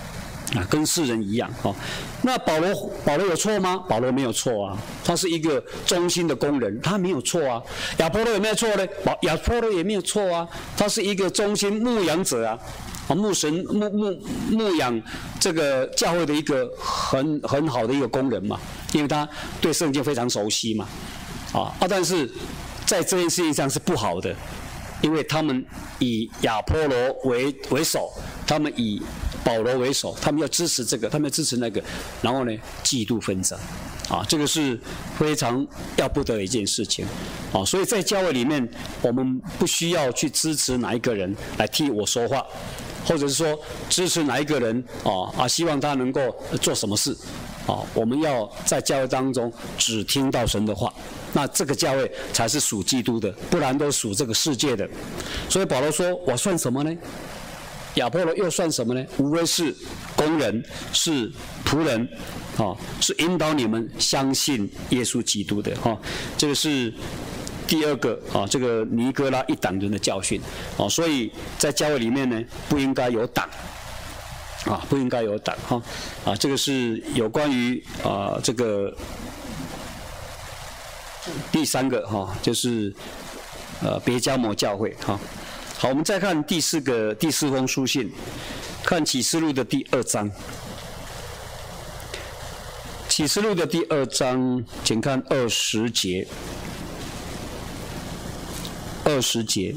Speaker 3: 啊，跟世人一样哦。那保罗，保罗有错吗？保罗没有错啊，他是一个忠心的工人，他没有错啊。亚波罗有没有错呢？亚波罗也没有错啊，他是一个忠心牧养者啊，啊，牧神牧牧牧养这个教会的一个很很好的一个工人嘛，因为他对圣经非常熟悉嘛，啊啊，但是在这件事情上是不好的，因为他们以亚波罗为为首，他们以保罗为首，他们要支持这个，他们要支持那个，然后呢，嫉妒纷争，啊，这个是非常要不得的一件事情，啊，所以在教会里面，我们不需要去支持哪一个人来替我说话，或者是说支持哪一个人，啊啊，希望他能够做什么事，啊，我们要在教会当中只听到神的话，那这个教会才是属基督的，不然都属这个世界的。所以保罗说：“我算什么呢？”亚波罗又算什么呢？无非是工人，是仆人，啊，是引导你们相信耶稣基督的，哈，这个是第二个啊，这个尼哥拉一党人的教训，啊，所以在教会里面呢，不应该有党，啊，不应该有党，哈，啊，这个是有关于啊这个第三个哈，就是呃别迦摩教会，哈。好，我们再看第四个第四封书信，看启示录的第二章。启示录的第二章，请看二十节。二十节。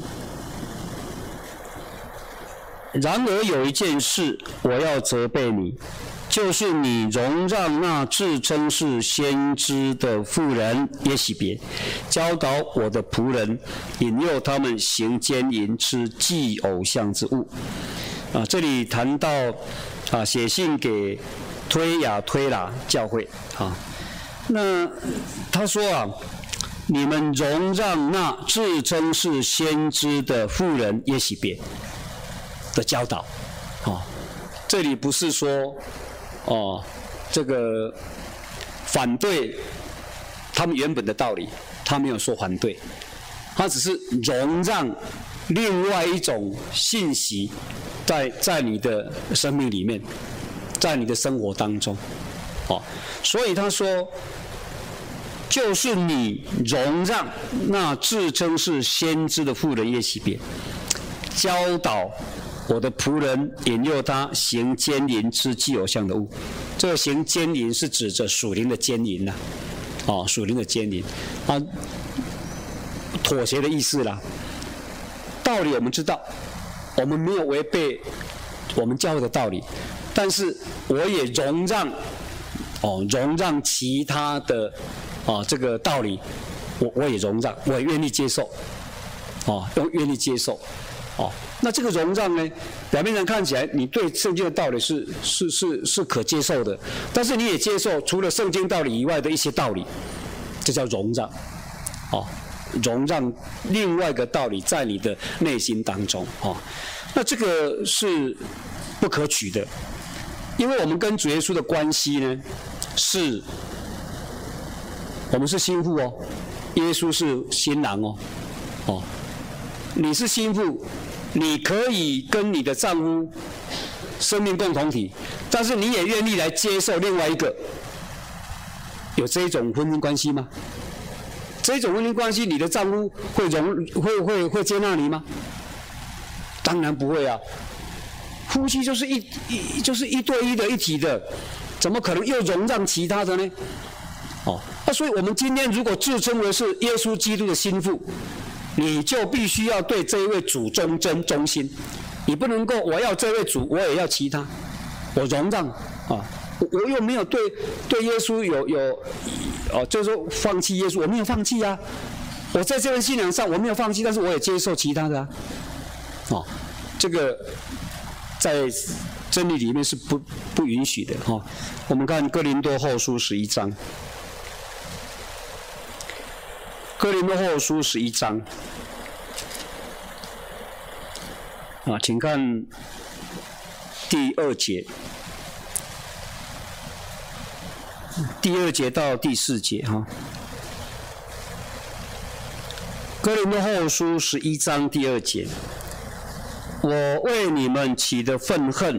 Speaker 3: 然而有一件事，我要责备你，就是你容让那自称是先知的妇人耶洗别，教导我的仆人，引诱他们行奸淫，吃祭偶像之物。啊，这里谈到啊，写信给推雅推拉教会啊，那他说啊，你们容让那自称是先知的妇人耶洗别的教导，啊，这里不是说哦，这个反对他们原本的道理，他没有说反对，他只是容让另外一种信息在在你的生命里面，在你的生活当中，哦，所以他说，就是你容让那自称是先知的妇人耶洗别教导我的仆人，引诱他行奸淫，吃祭偶像的物。这个行奸淫是指着属灵的奸淫呐，哦，属灵的奸淫啊，妥协的意思啦。道理我们知道，我们没有违背我们教会的道理，但是我也容让，哦，容让其他的，啊，这个道理，我我也容让，我也愿意接受，哦，用愿意接受。哦，那这个容让呢，表面上看起来你对圣经的道理是是是是可接受的，但是你也接受除了圣经道理以外的一些道理，这叫容让。哦，容让另外一个道理在你的内心当中。哦，那这个是不可取的，因为我们跟主耶稣的关系呢，是我们是新妇哦，耶稣是新郎哦，哦。你是新妇，你可以跟你的丈夫生命共同体，但是你也愿意来接受另外一个，有这一种婚姻关系吗？这种婚姻关系，你的丈夫会容会会会接纳你吗？当然不会啊！夫妻就是一一就是一对一的一体的，怎么可能又容让其他的呢？哦，那所以我们今天如果自称为是耶稣基督的心腹，你就必须要对这一位主忠贞忠心，你不能够我要这位主，我也要其他，我容让啊，我又没有对对耶稣有有哦，就是说放弃耶稣，我没有放弃啊，我在这份信仰上我没有放弃，但是我也接受其他的啊，哦，这个在真理里面是不不允许的哈，哦。我们看哥林多后书十一章。哥林多后书十一章，啊，请看第二节，第二节到第四节哈。哥林多后书十一章第二节，我为你们起的愤恨，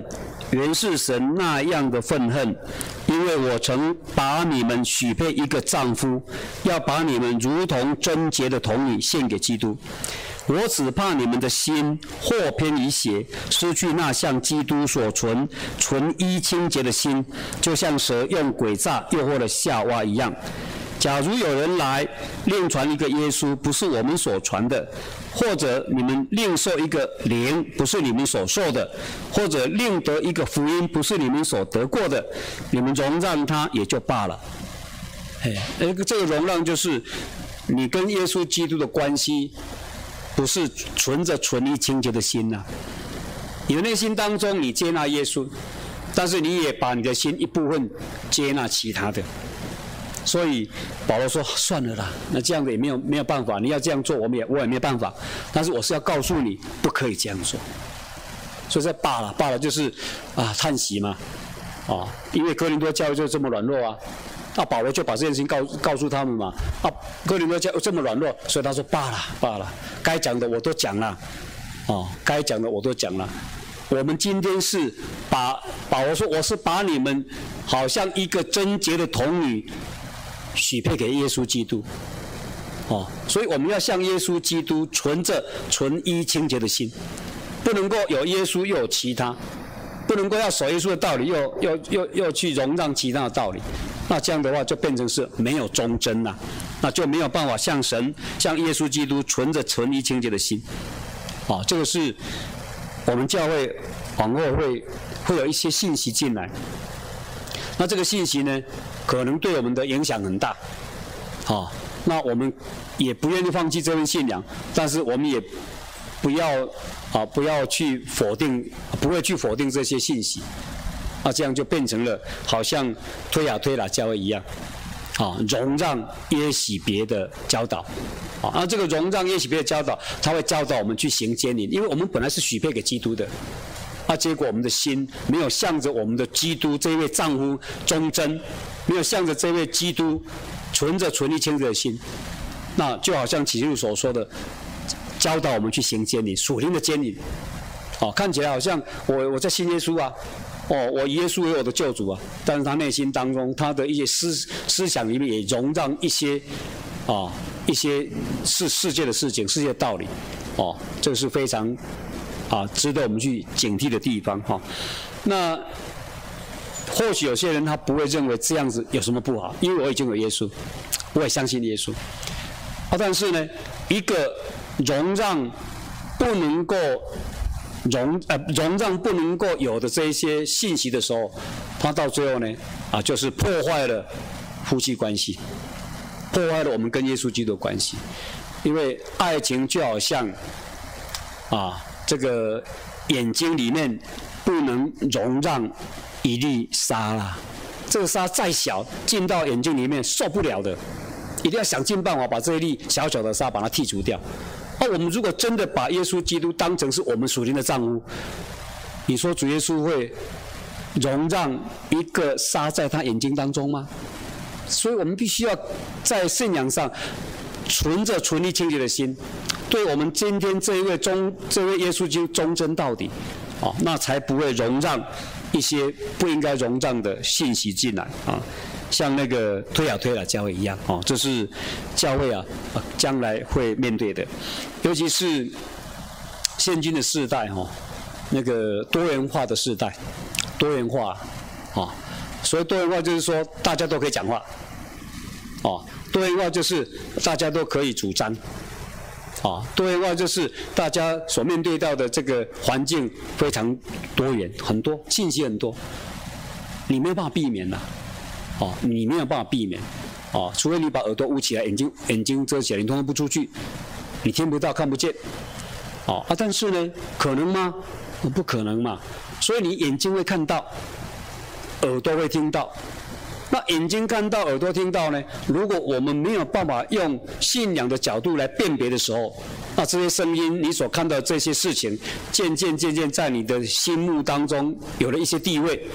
Speaker 3: 原是神那样的愤恨，因为我曾把你们许配一个丈夫，要把你们如同贞洁的童女献给基督。我只怕你们的心或偏于邪，失去那像基督所存纯一清洁的心，就像蛇用诡诈诱惑了夏娃一样。假如有人来另传一个耶稣，不是我们所传的，或者你们另受一个灵，不是你们所受的，或者另得一个福音，不是你们所得过的，你们容让他也就罢了。哎，这个容让就是你跟耶稣基督的关系，不是存着纯一清洁的心呐、啊。你的内心当中，你接纳耶稣，但是你也把你的心一部分接纳其他的。所以保罗说：“算了啦，那这样子也没有没有办法。你要这样做，我们也我也没有办法。但是我是要告诉你，不可以这样做。所以这罢了，罢了就是啊叹息嘛，啊，因为哥林多教会就这么软弱啊。那、啊、保罗就把这件事情告告诉他们嘛。啊，哥林多教会这么软弱，所以他说罢了罢了，该讲的我都讲了，哦，该讲的我都讲了。我们今天是把保罗说，我是把你们好像一个贞洁的童女。”许配给耶稣基督，哦，所以我们要向耶稣基督存着纯一清洁的心，不能够有耶稣又有其他，不能够要守耶稣的道理，又又又又去容让其他的道理，那这样的话就变成是没有忠贞了，那就没有办法向神、向耶稣基督存着纯一清洁的心，哦，这个是我们教会往后会会有一些信息进来。那这个信息呢，可能对我们的影响很大，好、哦，那我们也不愿意放弃这份信仰，但是我们也不要啊，不要去否定，不会去否定这些信息，啊，这样就变成了好像推雅推喇教会一样，啊，容让耶洗别的教导，啊，那这个容让耶洗别的教导，他会教导我们去行奸淫，因为我们本来是许配给基督的。啊，结果我们的心没有向着我们的基督这一位丈夫忠贞，没有向着这位基督存着纯一清洁的心，那就好像启示录所说的，教导我们去行奸淫，属灵的奸淫。哦，看起来好像我我在信耶稣啊，哦，我耶稣为我的救主啊，但是他内心当中他的一些思思想里面也容让一些啊、哦、一些世世界的事情、世界的道理。哦，这个是非常。啊，值得我们去警惕的地方哈、哦。那或许有些人他不会认为这样子有什么不好，因为我已经有耶稣，我也相信耶稣。啊，但是呢，一个容让不能够容呃容让不能够有的这一些信息的时候，他到最后呢，啊，就是破坏了夫妻关系，破坏了我们跟耶稣基督的关系，因为爱情就好像啊。这个眼睛里面不能容让一粒沙啦，这个沙再小，进到眼睛里面受不了的，一定要想尽办法把这一粒小小的沙把它剔除掉。而、啊、我们如果真的把耶稣基督当成是我们属灵的丈夫，你说主耶稣会容让一个沙在他眼睛当中吗？所以我们必须要在信仰上存着纯一清洁的心。对我们今天这一位忠，这位耶稣基督忠贞到底，哦，那才不会容让一些不应该容让的信息进来啊，像那个推雅推喇教会一样，哦，这是教会啊，将来会面对的，尤其是现今的世代哈、哦，那个多元化的世代，多元化啊、哦，所谓多元化就是说大家都可以讲话，哦，多元化就是大家都可以主张。啊，多元化就是大家所面对到的这个环境非常多元，很多信息很多，你没有办法避免的，哦，你没有办法避免，哦，除非你把耳朵捂起来，眼睛眼睛遮起来，你通通不出去，你听不到看不见，哦啊，但是呢，可能吗？不可能嘛，所以你眼睛会看到，耳朵会听到。那眼睛看到，耳朵听到呢？如果我们没有办法用信仰的角度来辨别的时候，那这些声音，你所看到的这些事情，渐渐渐渐在你的心目当中有了一些地位，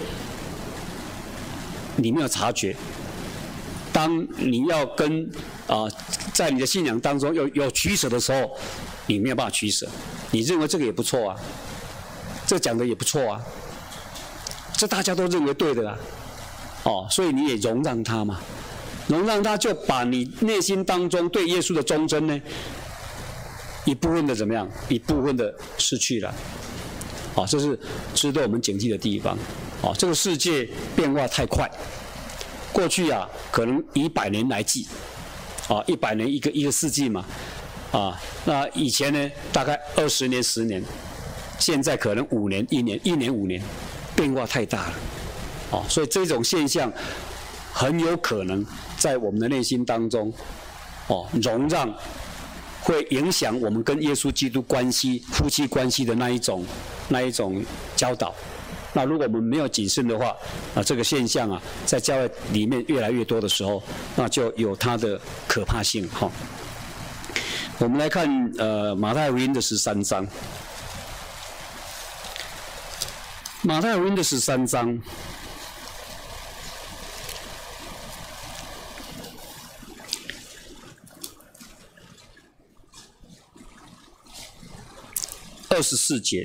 Speaker 3: 你没有察觉。当你要跟啊、呃，在你的信仰当中有有取舍的时候，你没有办法取舍。你认为这个也不错啊，这讲的也不错啊。 这大家都认为对的啦，哦，所以你也容让他嘛，容让他就把你内心当中对耶稣的忠贞呢，一部分的怎么样，一部分的失去了，哦，这是值得我们警惕的地方，哦，这个世界变化太快，过去啊可能以百年来计，啊，一百年一个一个世纪嘛，啊，那以前呢大概二十年十年，现在可能五年一年一年五年，变化太大了，哦，所以这种现象很有可能在我们的内心当中，哦，容让会影响我们跟耶稣基督关系、夫妻关系的那一种那一种教导。那如果我们没有谨慎的话，啊，这个现象啊，在教会里面越来越多的时候，那就有它的可怕性哈。我们来看呃马太福音的十三章，马太福音的十三章。二十四节，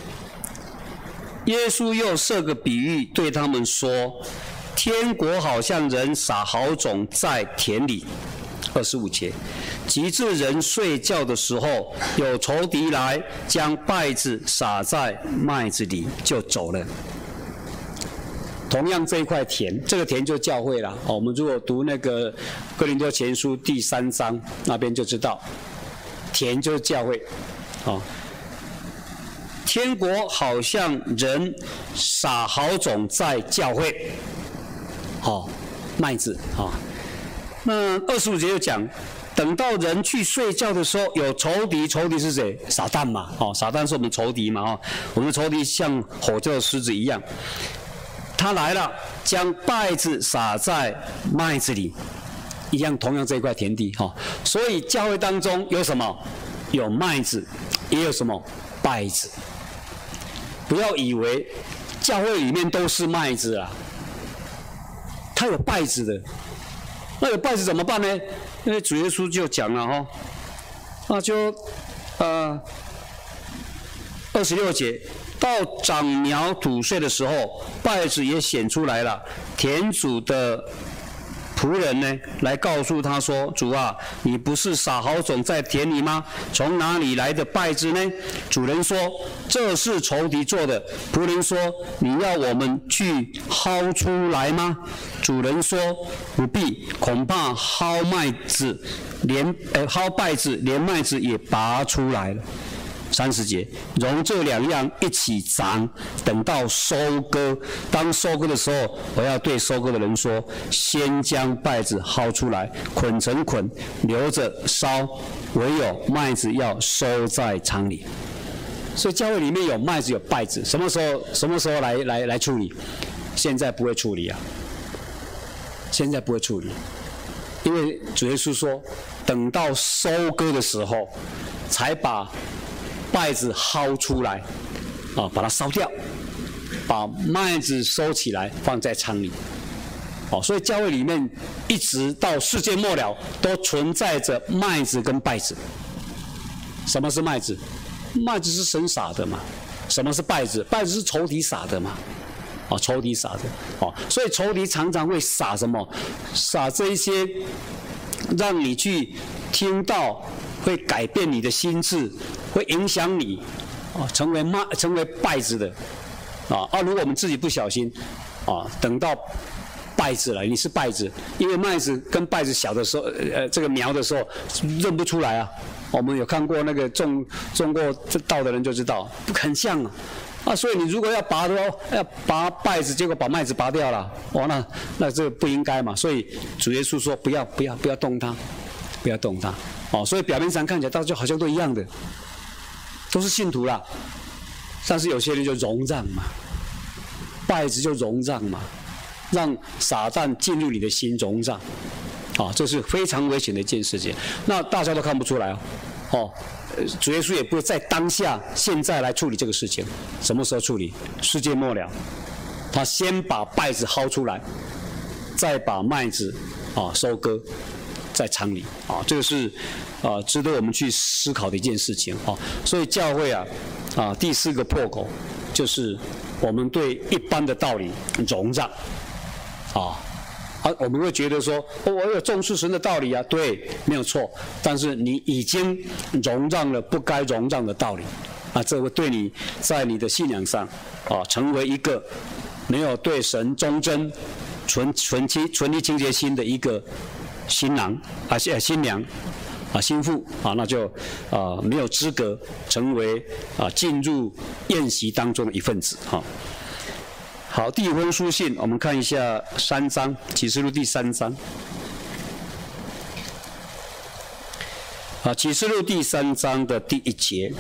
Speaker 3: 耶稣又设个比喻对他们说：天国好像人撒好种在田里。二十五节，及至人睡觉的时候，有仇敌来，将稗子撒在麦子里，就走了。同样这一块田，这个田就教会了。哦，我们如果读那个哥林多前书第三章那边就知道，田就是教会。哦。天国好像人撒好种在教会，好、哦、麦子啊、哦。那二十五节就讲，等到人去睡觉的时候，有仇敌，仇敌是谁？撒旦嘛，哦，撒旦是我们仇敌嘛，哦，我们的仇敌像吼叫的狮子一样，他来了，将稗子撒在麦子里，一样，同样这一块田地哈、哦。所以教会当中有什么？有麦子，也有什么？稗子。不要以为教会里面都是麦子啊，它有稗子的。那有稗子怎么办呢？因为主耶稣就讲了哈，那就呃二十六节，到长苗吐穗的时候，稗子也显出来了。田主的仆人呢，来告诉他说：“主啊，你不是撒好种在田里吗？从哪里来的稗子呢？”主人说：“这是仇敌做的。”仆人说：“你要我们去薅出来吗？”主人说：“不必，恐怕薅麦子，连呃薅稗子，连麦子也拔出来了。”三十节，容这两样一起长，等到收割。当收割的时候，我要对收割的人说：先将稗子薅出来，捆成捆，留着烧；唯有麦子要收在仓里。所以教会里面有麦子有稗子，什么时候什么时候来来来处理？现在不会处理啊，现在不会处理，因为主耶稣说，等到收割的时候，才把稗子薅出来，啊，把它烧掉，把麦子收起来，放在仓里。哦，所以教会里面一直到世界末了，都存在着麦子跟稗子。什么是麦子？麦子是神撒的嘛。什么是稗子？稗子是仇敌撒的嘛。哦，仇敌撒的。哦，所以仇敌常常会撒什么？撒这一些，让你去听到。会改变你的心智，会影响你，啊，成为麦成为稗子的，啊啊！如果我们自己不小心，啊，等到稗子了，你是稗子，因为麦子跟稗子小的时候，呃，这个苗的时候认不出来啊。我们有看过那个种种过这稻的人就知道，很像啊。啊，所以你如果要拔的话，要拔稗子，结果把麦子拔掉了，哇，那那这个不应该嘛。所以主耶稣说，不要不要不要动它，不要动它。哦，所以表面上看起来大家好像都一样的，都是信徒啦，但是有些人就容让嘛，稗子就容让嘛，让撒旦进入你的心容让，啊、哦，这是非常危险的一件事情。那大家都看不出来哦，哦，主耶稣也不会在当下现在来处理这个事情，什么时候处理？世界末了，他先把稗子薅出来，再把麦子啊、哦、收割。在仓里啊，这个是啊、呃、值得我们去思考的一件事情啊。所以教会啊啊第四个破口就是我们对一般的道理容让，啊。啊，我们会觉得说，哦，我有重视神的道理啊，对，没有错。但是你已经容让了不该容让的道理，啊，这会对你在你的信仰上，啊，成为一个没有对神忠贞、纯纯清、纯一清洁心的一个新郎啊，新娘啊，新妇啊，那就啊没有资格成为啊进入宴席当中的一份子哈。好，第一封书信，我们看一下三章，启示录第三章。啊，启示录第三章的第一节。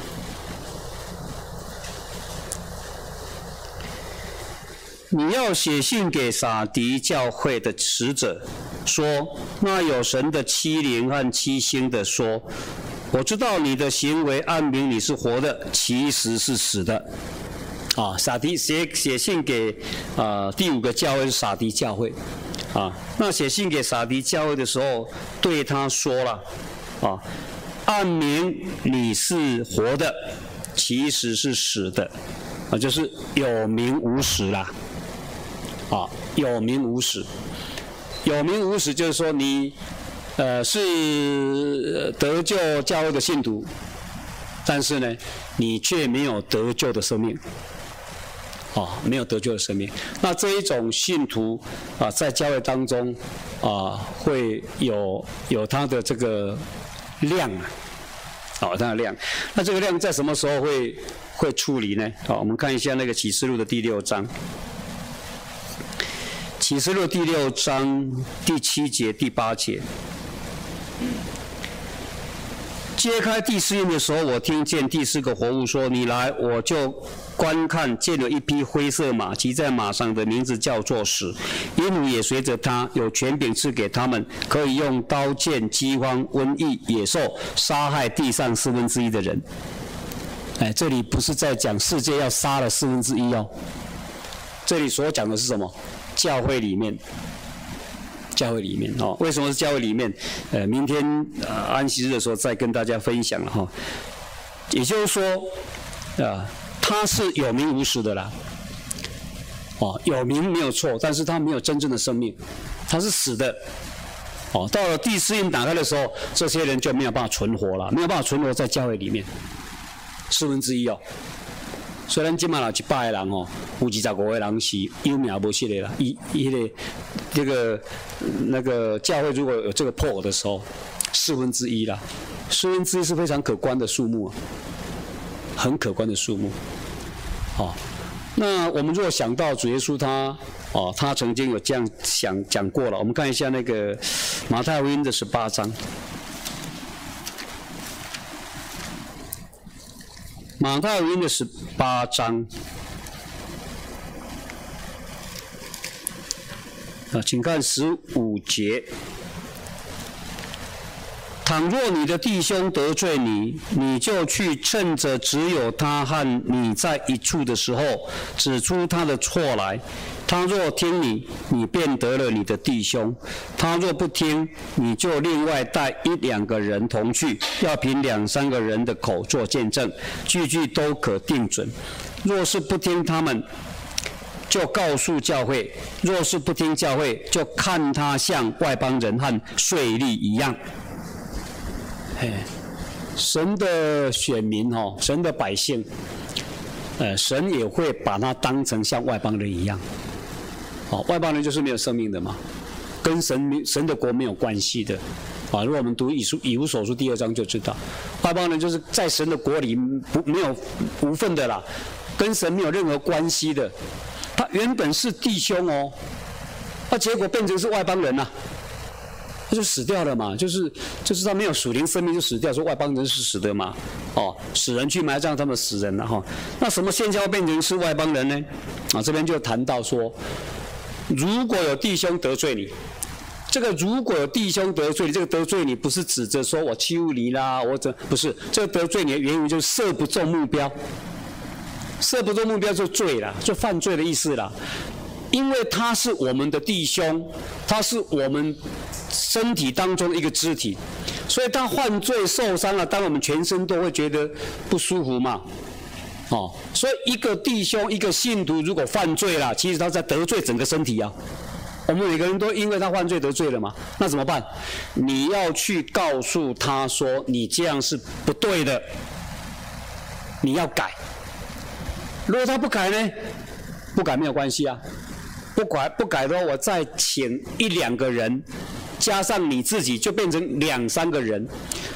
Speaker 3: 你要写信给撒狄教会的使者，说：那有神的七灵和七星的说，我知道你的行为，暗明你是活的，其实是死的。啊，撒狄写写信给啊、呃、第五个教会是撒狄教会，啊，那写信给撒狄教会的时候，对他说了，啊，暗明你是活的，其实是死的，啊，就是有名无实啦，啊，有名无实，有名无实就是说你呃是得救教会的信徒，但是呢，你却没有得救的生命。啊，没有得救的生命。那这一种信徒啊，在教会当中啊，会有有他的这个量啊，啊，他的量。那这个量在什么时候会会处理呢？好，我们看一下那个启示录的第六章。启示录第六章第七节、第八节。揭开第四印的时候，我听见第四个活物说：“你来，我就观看，见了一匹灰色马，骑在马上的名字叫做死，阴府也随着他，有权柄赐给他们，可以用刀剑、饥荒、瘟疫、野兽杀害地上四分之一的人。”哎，这里不是在讲世界要杀了四分之一哦，这里所讲的是什么？教会里面。教会里面哦，为什么是教会里面？呃，明天呃安息日的时候再跟大家分享了哈。也就是说，啊、呃，他是有名无实的啦，哦，有名没有错，但是他没有真正的生命，他是死的。哦，到了第四印打开的时候，这些人就没有办法存活了，没有办法存活在教会里面，四分之一哦。虽然今嘛有一百个人哦，有二十五个人是有名无实的啦。伊伊个这个那个教会如果有这个破的时候，四分之一啦，四分之一是非常可观的数目啊，很可观的数目。哦，那我们如果想到主耶稣他哦，他曾经有这样想讲过了，我们看一下那个马太福音的十八章。马太福音的十八章，啊，请看十五节。倘若你的弟兄得罪你，你就去趁着只有他和你在一处的时候，指出他的错来。他若听你，你便得了你的弟兄；他若不听，你就另外带一两个人同去，要凭两三个人的口做见证，句句都可定准。若是不听他们，就告诉教会；若是不听教会，就看他像外邦人和税吏一样。嘿，神的选民哦，神的百姓，呃，神也会把他当成像外邦人一样。哦，外邦人就是没有生命的嘛，跟神神的国没有关系的。啊，如果我们读以书以弗所书第二章就知道，外邦人就是在神的国里不没有无份的啦，跟神没有任何关系的。他原本是弟兄哦，那结果变成是外邦人啦、啊，他就死掉了嘛，就是就是他没有属灵生命就死掉，说外邦人是死的嘛，哦，死人去埋葬他们死人了哈、哦。那什么现象变成是外邦人呢？啊，这边就谈到说。如果有弟兄得罪你，这个如果有弟兄得罪你，这个得罪你不是指着说我欺负你啦，我怎不是？这个得罪你的原因就是射不中目标，射不中目标就罪了，就犯罪的意思啦。因为他是我们的弟兄，他是我们身体当中的一个肢体，所以他犯罪受伤了，当然我们全身都会觉得不舒服嘛。 哦，所以一个弟兄、一个信徒如果犯罪了，其实他在得罪整个身体啊。我们每个人都因为他犯罪得罪了嘛，那怎么办？你要去告诉他说，你这样是不对的，你要改。如果他不改呢？不改没有关系啊，不改不改的话，我再请一两个人，加上你自己，就变成两三个人。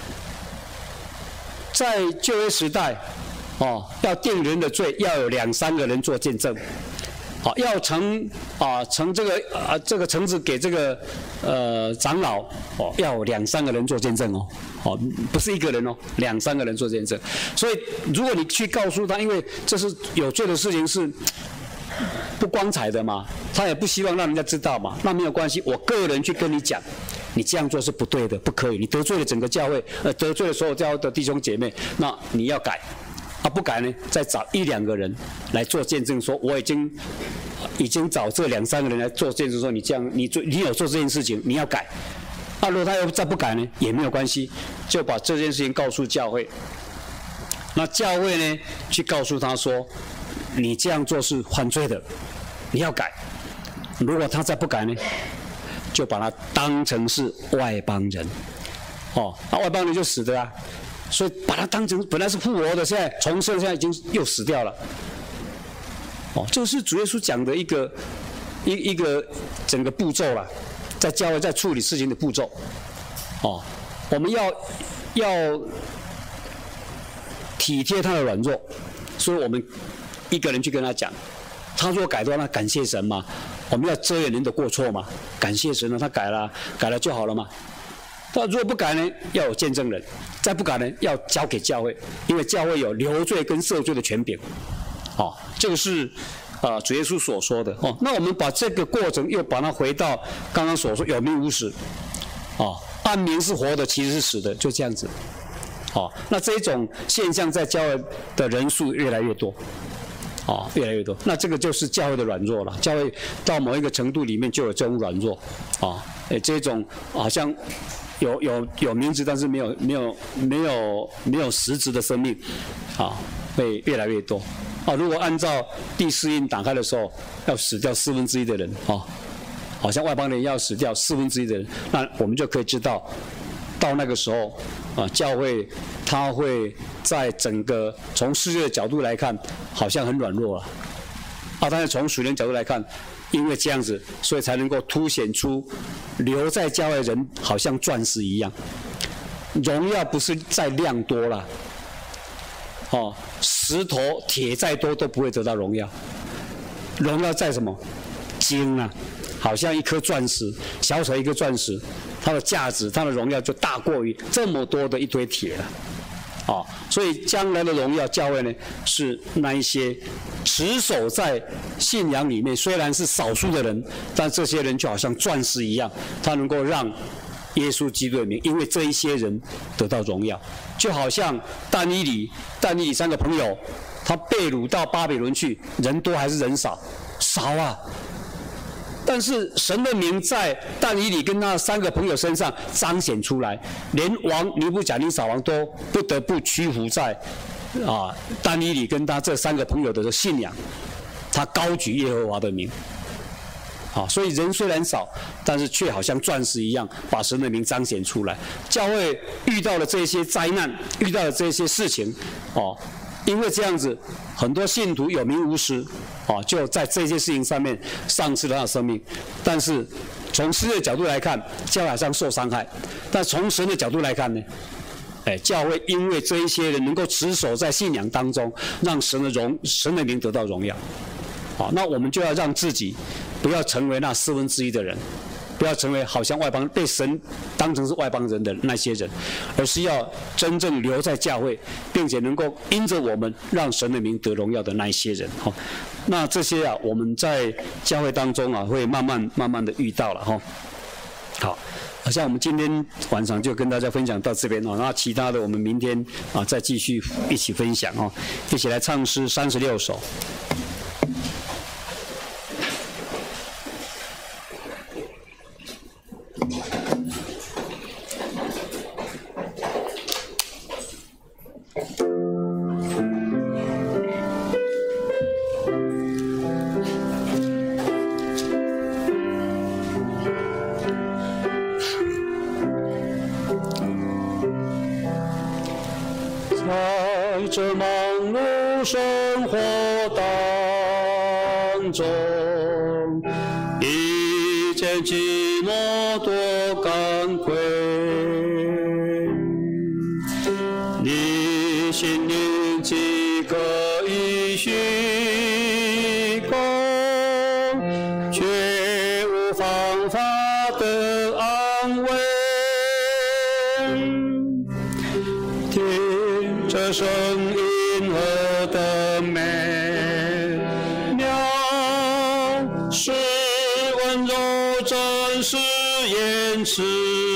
Speaker 3: 在旧约时代，哦，要定人的罪，要有两三个人做见证。好，要呈啊呈这个啊这个橙子给这个呃长老哦，要有两三个人做见证哦，哦不是一个人哦，两三个人做见证。所以如果你去告诉他，因为这是有罪的事情是不光彩的嘛，他也不希望让人家知道嘛，那没有关系，我个人去跟你讲，你这样做是不对的，不可以，你得罪了整个教会，呃得罪了所有教会的弟兄姐妹，那你要改。啊，不改呢，再找一两个人来做见证，说我已经已经找这两三个人来做见证，说你这样，你做你有做这件事情，你要改。啊，如果他又再不改呢，也没有关系，就把这件事情告诉教会。那教会呢，去告诉他说，你这样做是犯罪的，你要改。如果他再不改呢，就把他当成是外邦人。哦，那外邦人就死的啊。所以把它当成本来是复活的，现在重生，现在已经又死掉了。哦，这个是主耶稣讲的一个一一个整个步骤啦，在教会在处理事情的步骤。哦，我们要要体贴他的软弱，所以我们一个人去跟他讲，他如果改的话，那感谢神嘛。我们要遮掩人的过错嘛，感谢神了，他改了，改了就好了嘛。他如果不改呢，要有见证人；再不改呢，要交给教会，因为教会有留罪跟赦罪的权柄。哦，这个是啊、呃、主耶稣所说的。哦，那我们把这个过程又把它回到刚刚所说有名无实。哦，按名是活的，其实是死的，就这样子。哦，那这一种现象在教会的人数越来越多。哦，越来越多，那这个就是教会的软弱了。教会到某一个程度里面就有这种软弱。哦，诶，这种好像。有有有名字，但是没有没有没有没有实质的生命，啊，会越来越多。啊，如果按照第四印打开的时候，要死掉四分之一的人，啊，好像外邦人要死掉四分之一的人，那我们就可以知道，到那个时候，啊，教会它会在整个从世界的角度来看，好像很软弱了，啊，但是从属灵角度来看。因为这样子，所以才能够凸显出留在教会的人好像钻石一样，荣耀不是再量多了，哦，石头铁再多都不会得到荣耀，荣耀在什么？金啊，好像一颗钻石，小小一颗钻石，它的价值、它的荣耀就大过于这么多的一堆铁了。哦，所以将来的荣耀教会呢，是那一些持守在信仰里面，虽然是少数的人，但这些人就好像钻石一样，他能够让耶稣基督的名，因为这一些人得到荣耀，就好像但以理，但以理三个朋友，他被掳到巴比伦去，人多还是人少？少啊。但是神的名在但以理跟那三个朋友身上彰显出来，连王尼布甲尼撒王都不得不屈服在啊但以理跟他这三个朋友的信仰，他高举耶和华的名。啊，所以人虽然少，但是却好像钻石一样，把神的名彰显出来。教会遇到了这些灾难，遇到了这些事情，哦。因为这样子，很多信徒有名无实，啊，就在这些事情上面丧失了他的生命。但是从世界角度来看，教会好像受伤害；但从神的角度来看呢，哎，教会因为这一些人能够持守在信仰当中，让神的荣、神的名得到荣耀。好，那我们就要让自己不要成为那四分之一的人。不要成为好像外邦被神当成是外邦人的那些人，而是要真正留在教会，并且能够因着我们让神的名得荣耀的那一些人。哈，那这些啊，我们在教会当中啊，会慢慢慢慢的遇到了哈。好，好像我们今天晚上就跟大家分享到这边哦，那其他的我们明天啊再继续一起分享哦，一起来唱诗三十六首。 这忙碌生活当中，一见寂寞多干愧，你心灵几个一虚空，却无方法的安慰。听这声音何等美妙，是温柔真实言辞。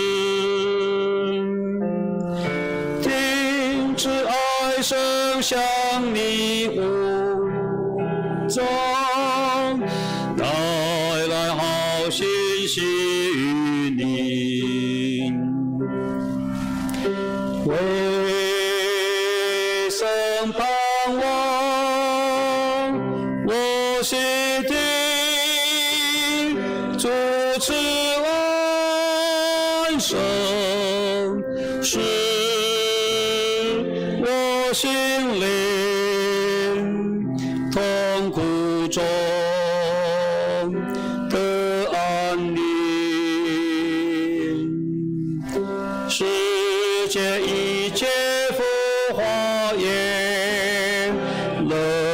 Speaker 3: 听至爱声向你呼召，带来好信息与你。为生盼望，我心底主持万生，是我心灵痛苦中的安宁。世界一切浮华言冷，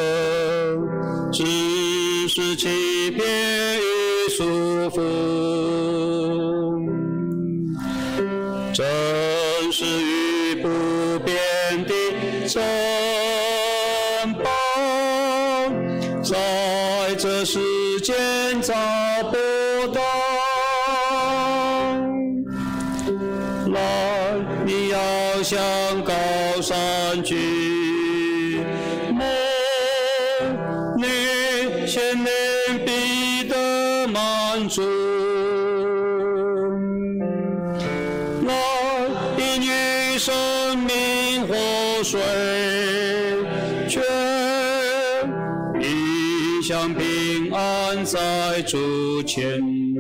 Speaker 3: 只是欺骗与束缚。真实与不变的珍宝，在这世间找不到。来，你要向高山举目，你心灵必得满足。来，因与生命活水泉，一向平安在主前。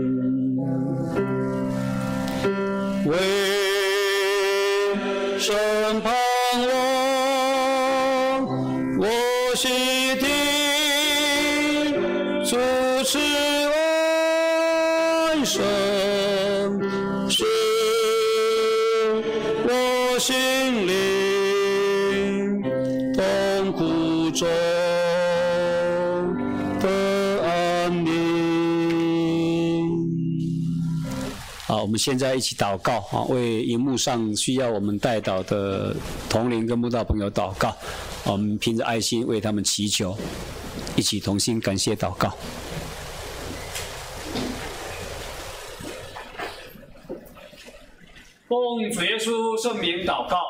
Speaker 3: 为生盼望，我心底主持万生，是我心灵痛苦中的安宁。好，我们现在一起祷告啊，为荧幕上需要我们代祷的同龄跟慕道朋友祷告。我们凭着爱心为他们祈求，一起同心感谢祷告。
Speaker 4: 奉主耶稣圣名祷告。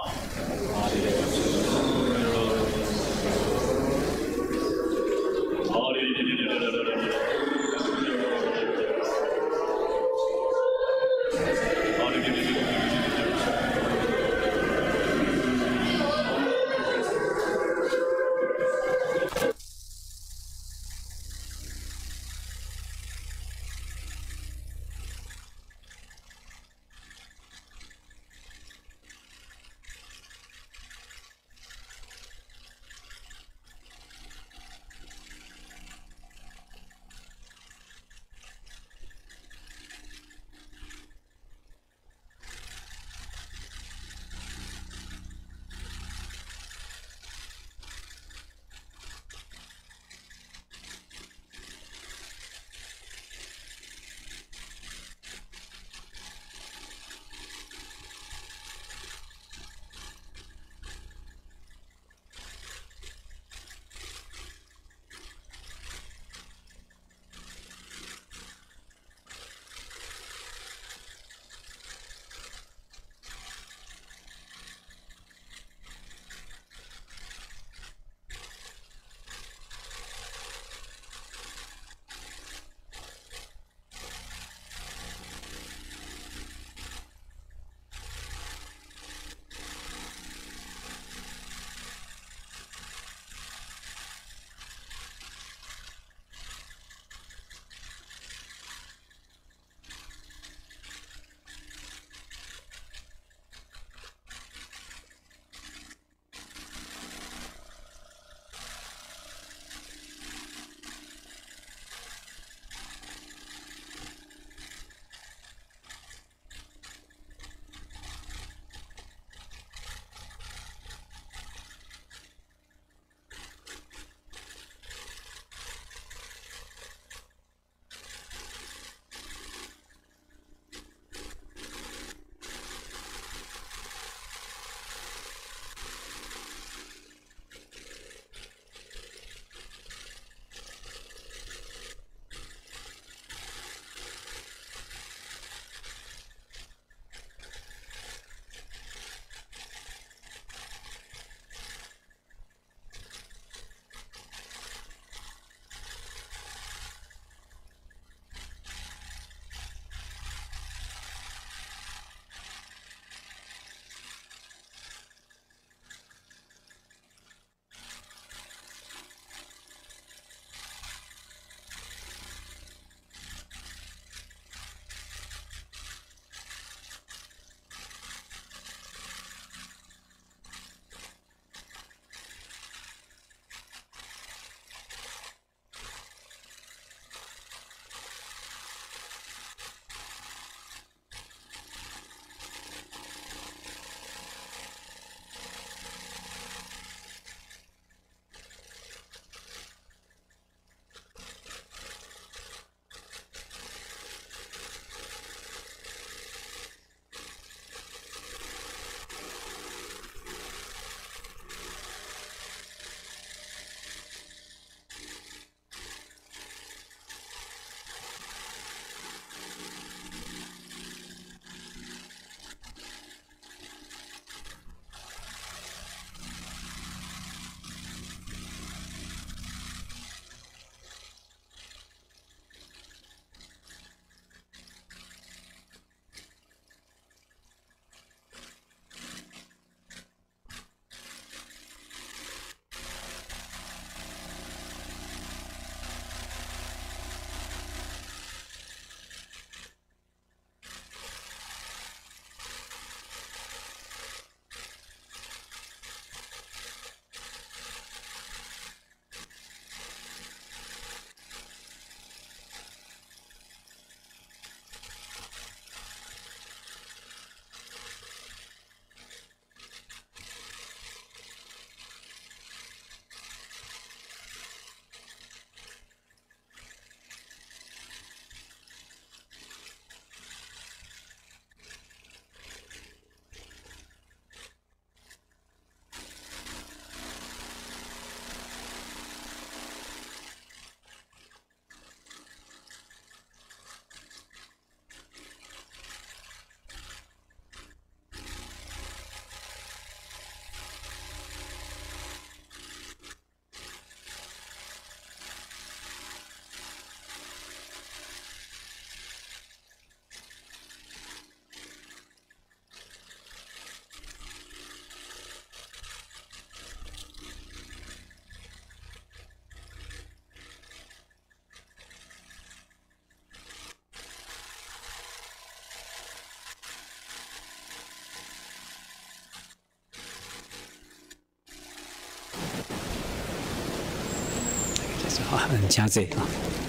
Speaker 3: 啊，很请坐啊。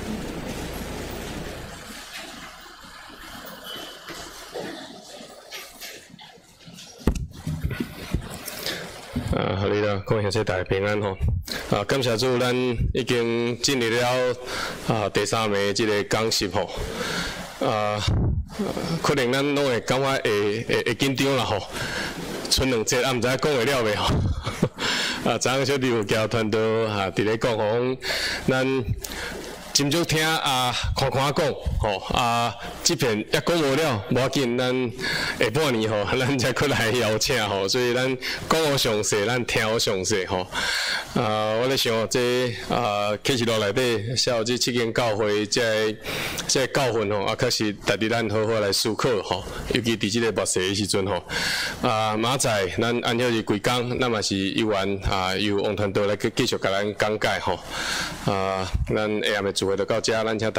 Speaker 5: 啊，好哩啦，各位兄弟大家平安吼！啊，感谢主，咱已经进入了啊第三暝即个讲习吼。啊，可能咱拢会感觉会会会紧张啦吼。剩两节啊，毋知影讲会了袂吼。啊，昨昏小弟有交团队啊，伫咧讲讲咱。真少听啊，看看讲吼啊，这片也讲无了，无要紧，咱下半年吼，咱才过来邀请吼，所以咱讲好详细，咱听好详细吼。啊，我咧想这啊，启示录内底写有这七间教会，这这教训吼，啊，确实值得咱好好来思考吼，尤其伫即个末世的时阵吼，啊，明仔咱按照是规工，咱嘛是有缘啊，由王团队来继续甲咱讲解吼，啊，咱下暗的主会就到这，咱请。